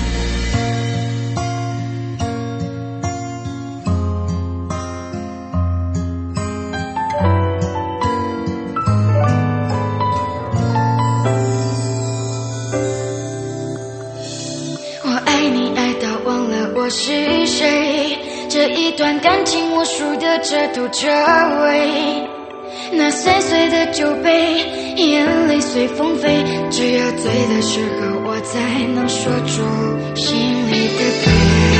是谁？这一段感情我输得这头这尾，那碎碎的酒杯，眼泪随风飞，只有醉的时候我才能说出心里的悲。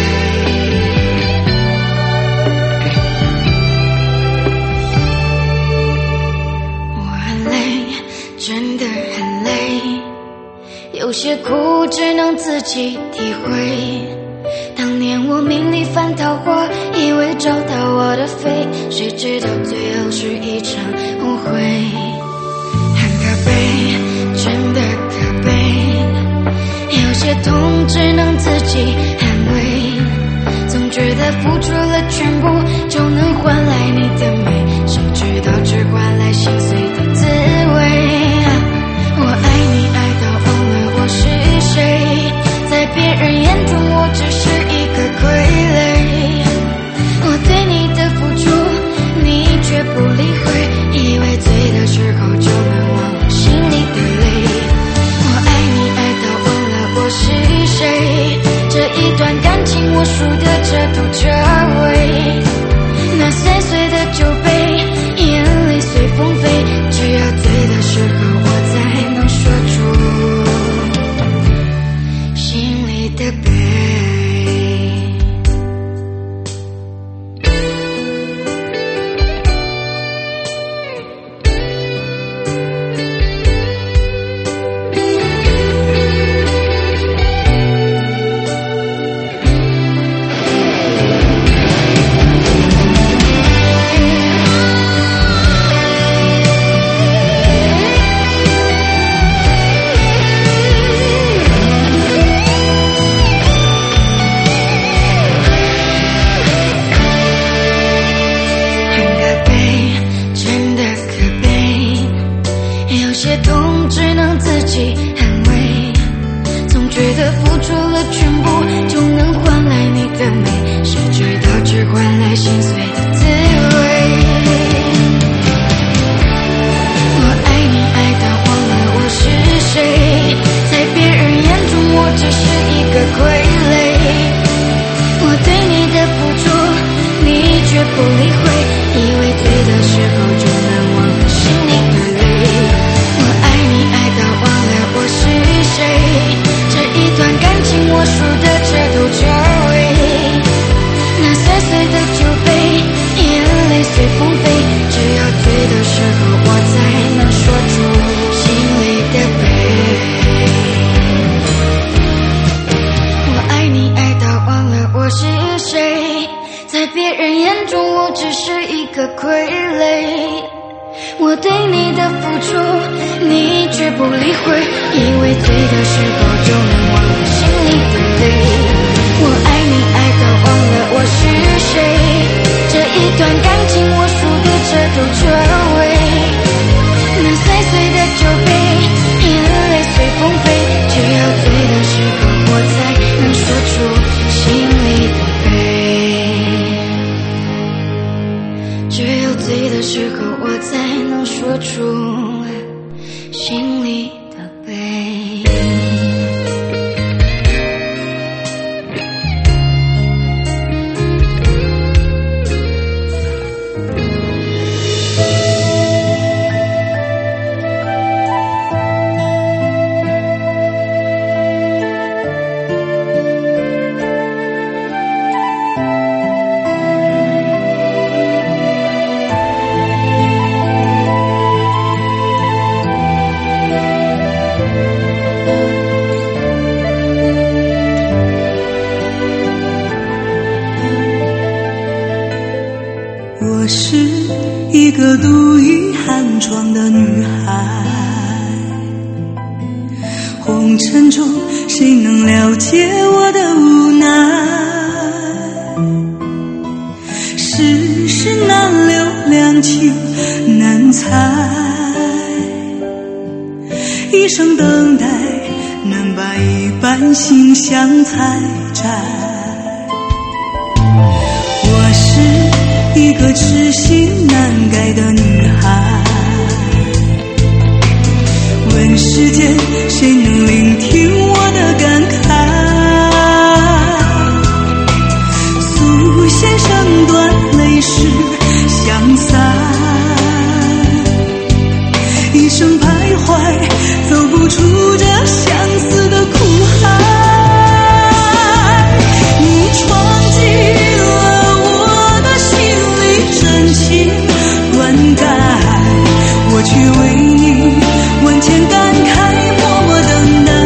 我很累，真的很累，有些苦只能自己体会。当年我命里翻桃花，以为找到我的肺，谁知道最后是一场误会。很可悲，真的可悲，有些痛只能自己安慰。总觉得付出了全部就能换来你的美，谁知道只换来心碎的滋味。我爱你爱到忘了我是谁，在别人眼中我只是一个傀儡。我对你的付出你却不理会，以为醉的时候就能忘了心里的泪。我爱你爱到忘了我是谁，这一段感情我输得这头这尾， 我数的这头酒味，那碎碎的酒杯，眼泪随风飞，只有醉的时候我才能说出心里的悲。我爱你爱到忘了我是谁，在别人眼中我只是一个傀儡，我对你的付出你却不理会，以为醉的时候就能忘了心里的泪。我爱你爱到忘了我是谁，这一段感情我输的这头酒味，那碎碎的酒杯，眼泪随风飞，只有醉的时候我才能说出心里的悲，只有醉的时候我才能说出心里的悲。 我是一个独倚寒窗的女孩，红尘中谁能了解我的无奈？世事难留，良情难猜，一生等待，难把一半心相采摘。我是一个痴心难改的女孩，问世间谁能聆听我的感慨，诉弦声断，泪湿相散，一生徘徊，走不出这相思的苦海。你闯进了我的心里，真情灌溉，我却为你万千感慨，默默等待。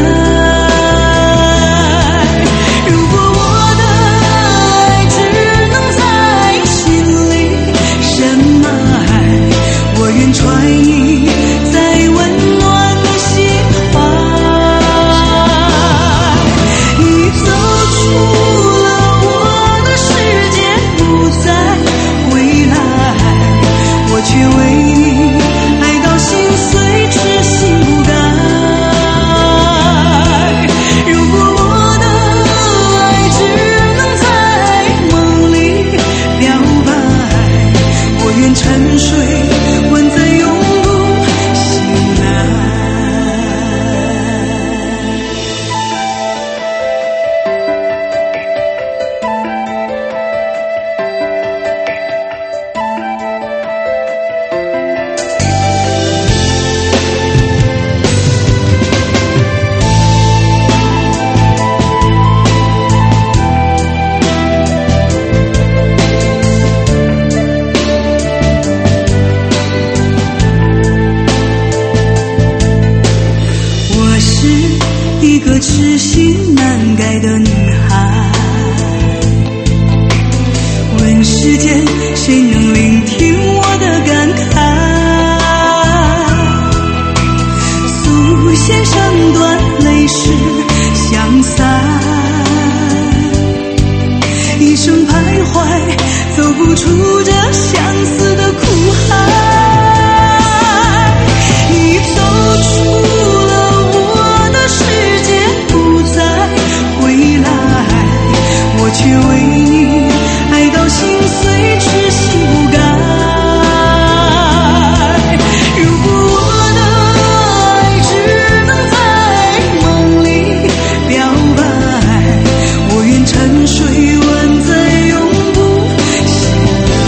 如果我的爱只能在心里深埋，我愿揣你在温暖的心怀。你走出了我的世界，不再回来，我却为你爱到心碎，痴心不改。如果我的爱只能在梦里表白，我愿沉睡，万载永不醒来。我是一个痴心难改的女孩，问世间谁能聆听我的感慨，诉弦声断，泪湿相散，一生徘徊，走不出这相思的苦海。你走出了我的世界，不再回来，我却为你爱到心碎，痴心不改。如果我的爱只能在梦里表白，我愿沉睡，万载永不醒来。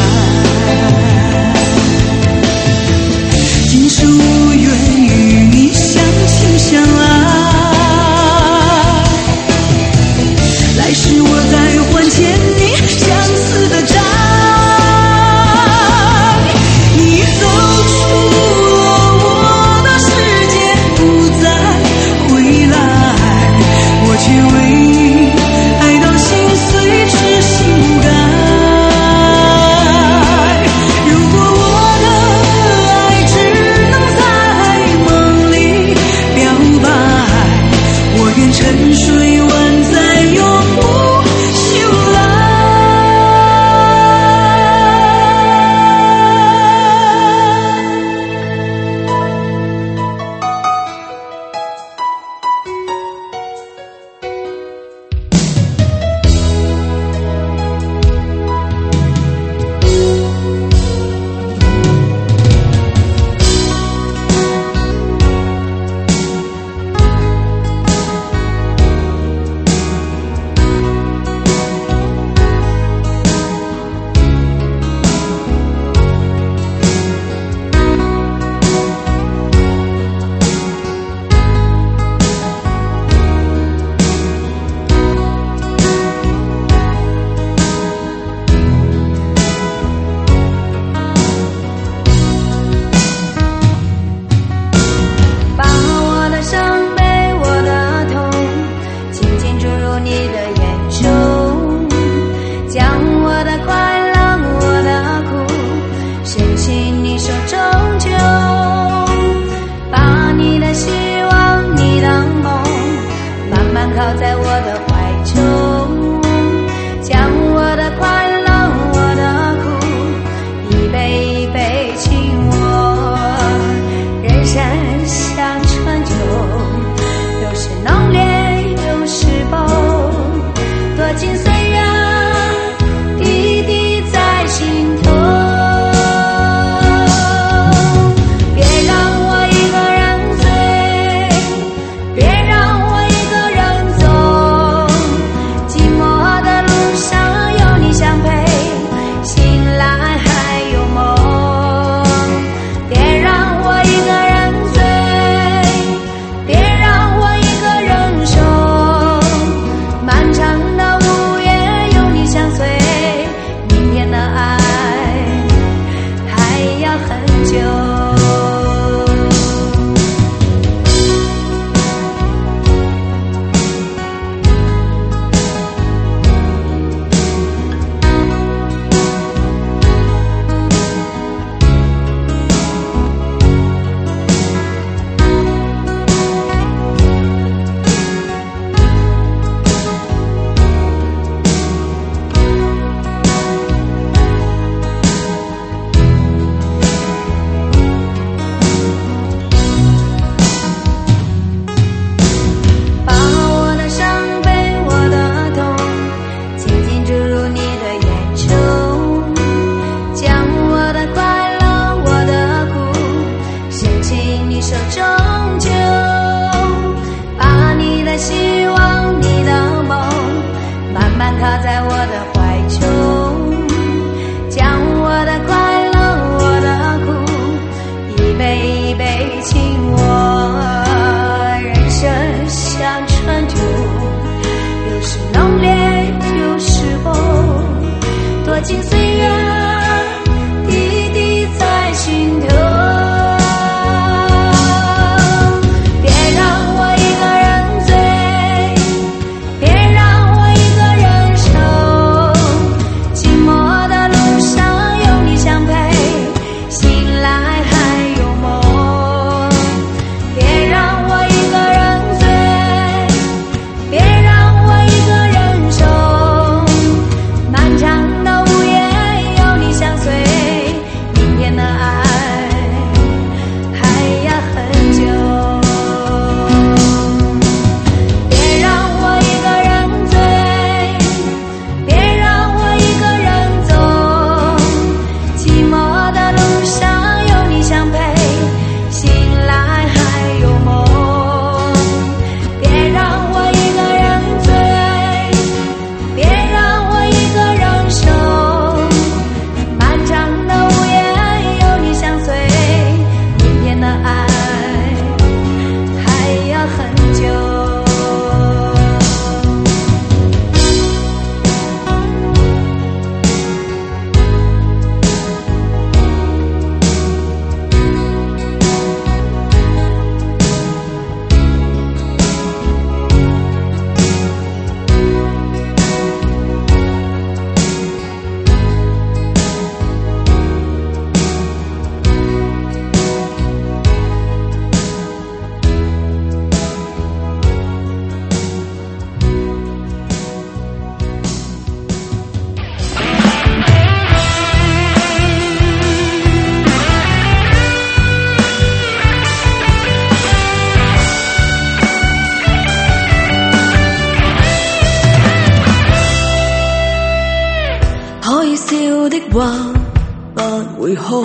好，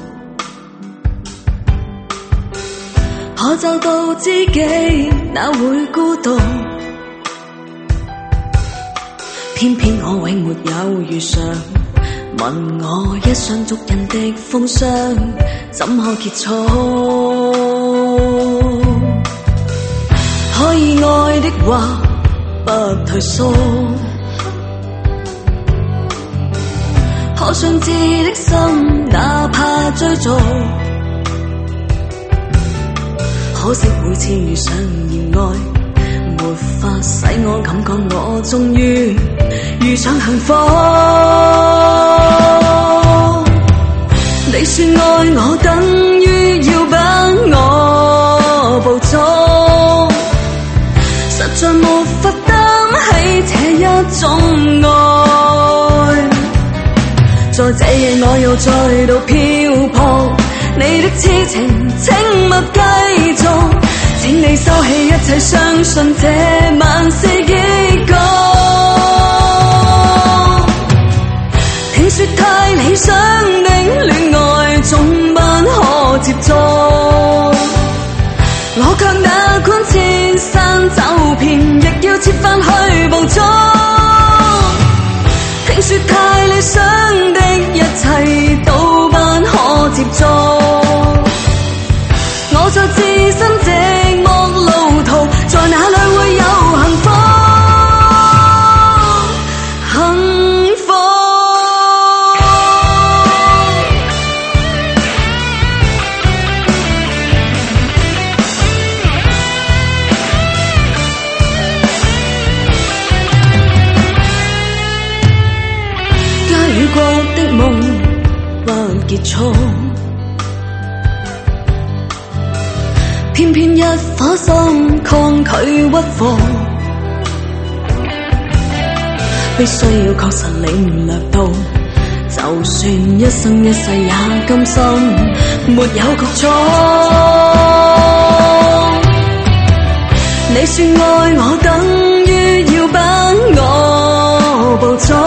可找到知己哪會孤獨？偏偏我永沒有遇上，問我一雙足印的風霜怎可結束？可以愛的話不退縮，可想知的心哪怕追逐，可惜每次遇上意外，沒法使我感覺我終於遇上幸福。你說愛我等於要把我捕捉，實在沒法擔起這一種愛。在這夜我又再度漂泊，你的痴情請勿繼續，請你收起一切，相信這晚是結局。聽說太理想的戀愛總不可接觸，我卻哪管千山走遍，亦要折返去捕捉。聽說太理想的一切都不可接觸，我在自身寂寞路途，在哪裏會有幸福？幸福。假遇過的夢不結束，偏偏一顆心抗拒屈服，必須要確實領略到，就算一生一世也甘心沒有局促。你說愛我等於要把我捕捉，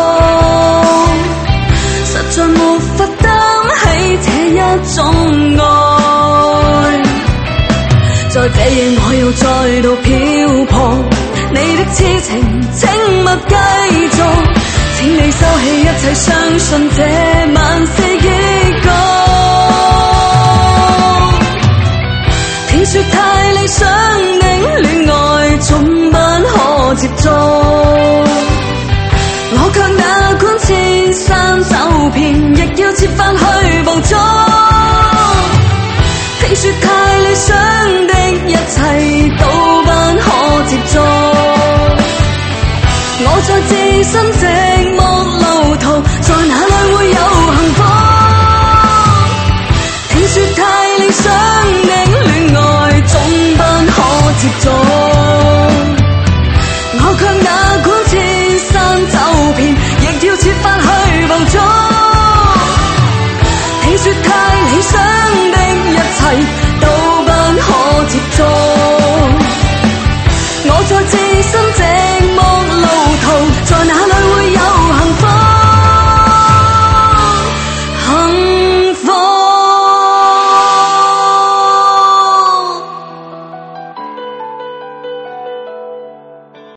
實在沒法擔起這一種愛。在這夜我又再度漂泊，你的痴情請勿繼續，請你收起一切，相信這晚是結局。聽說太理想的戀愛總不可接觸，我卻哪管千山走遍，亦要折返去捕捉。聽說太理想的一切都不可接觸，我在自身寂寞路途，在哪裏會有幸福？聽說太理想的戀愛總不可接觸，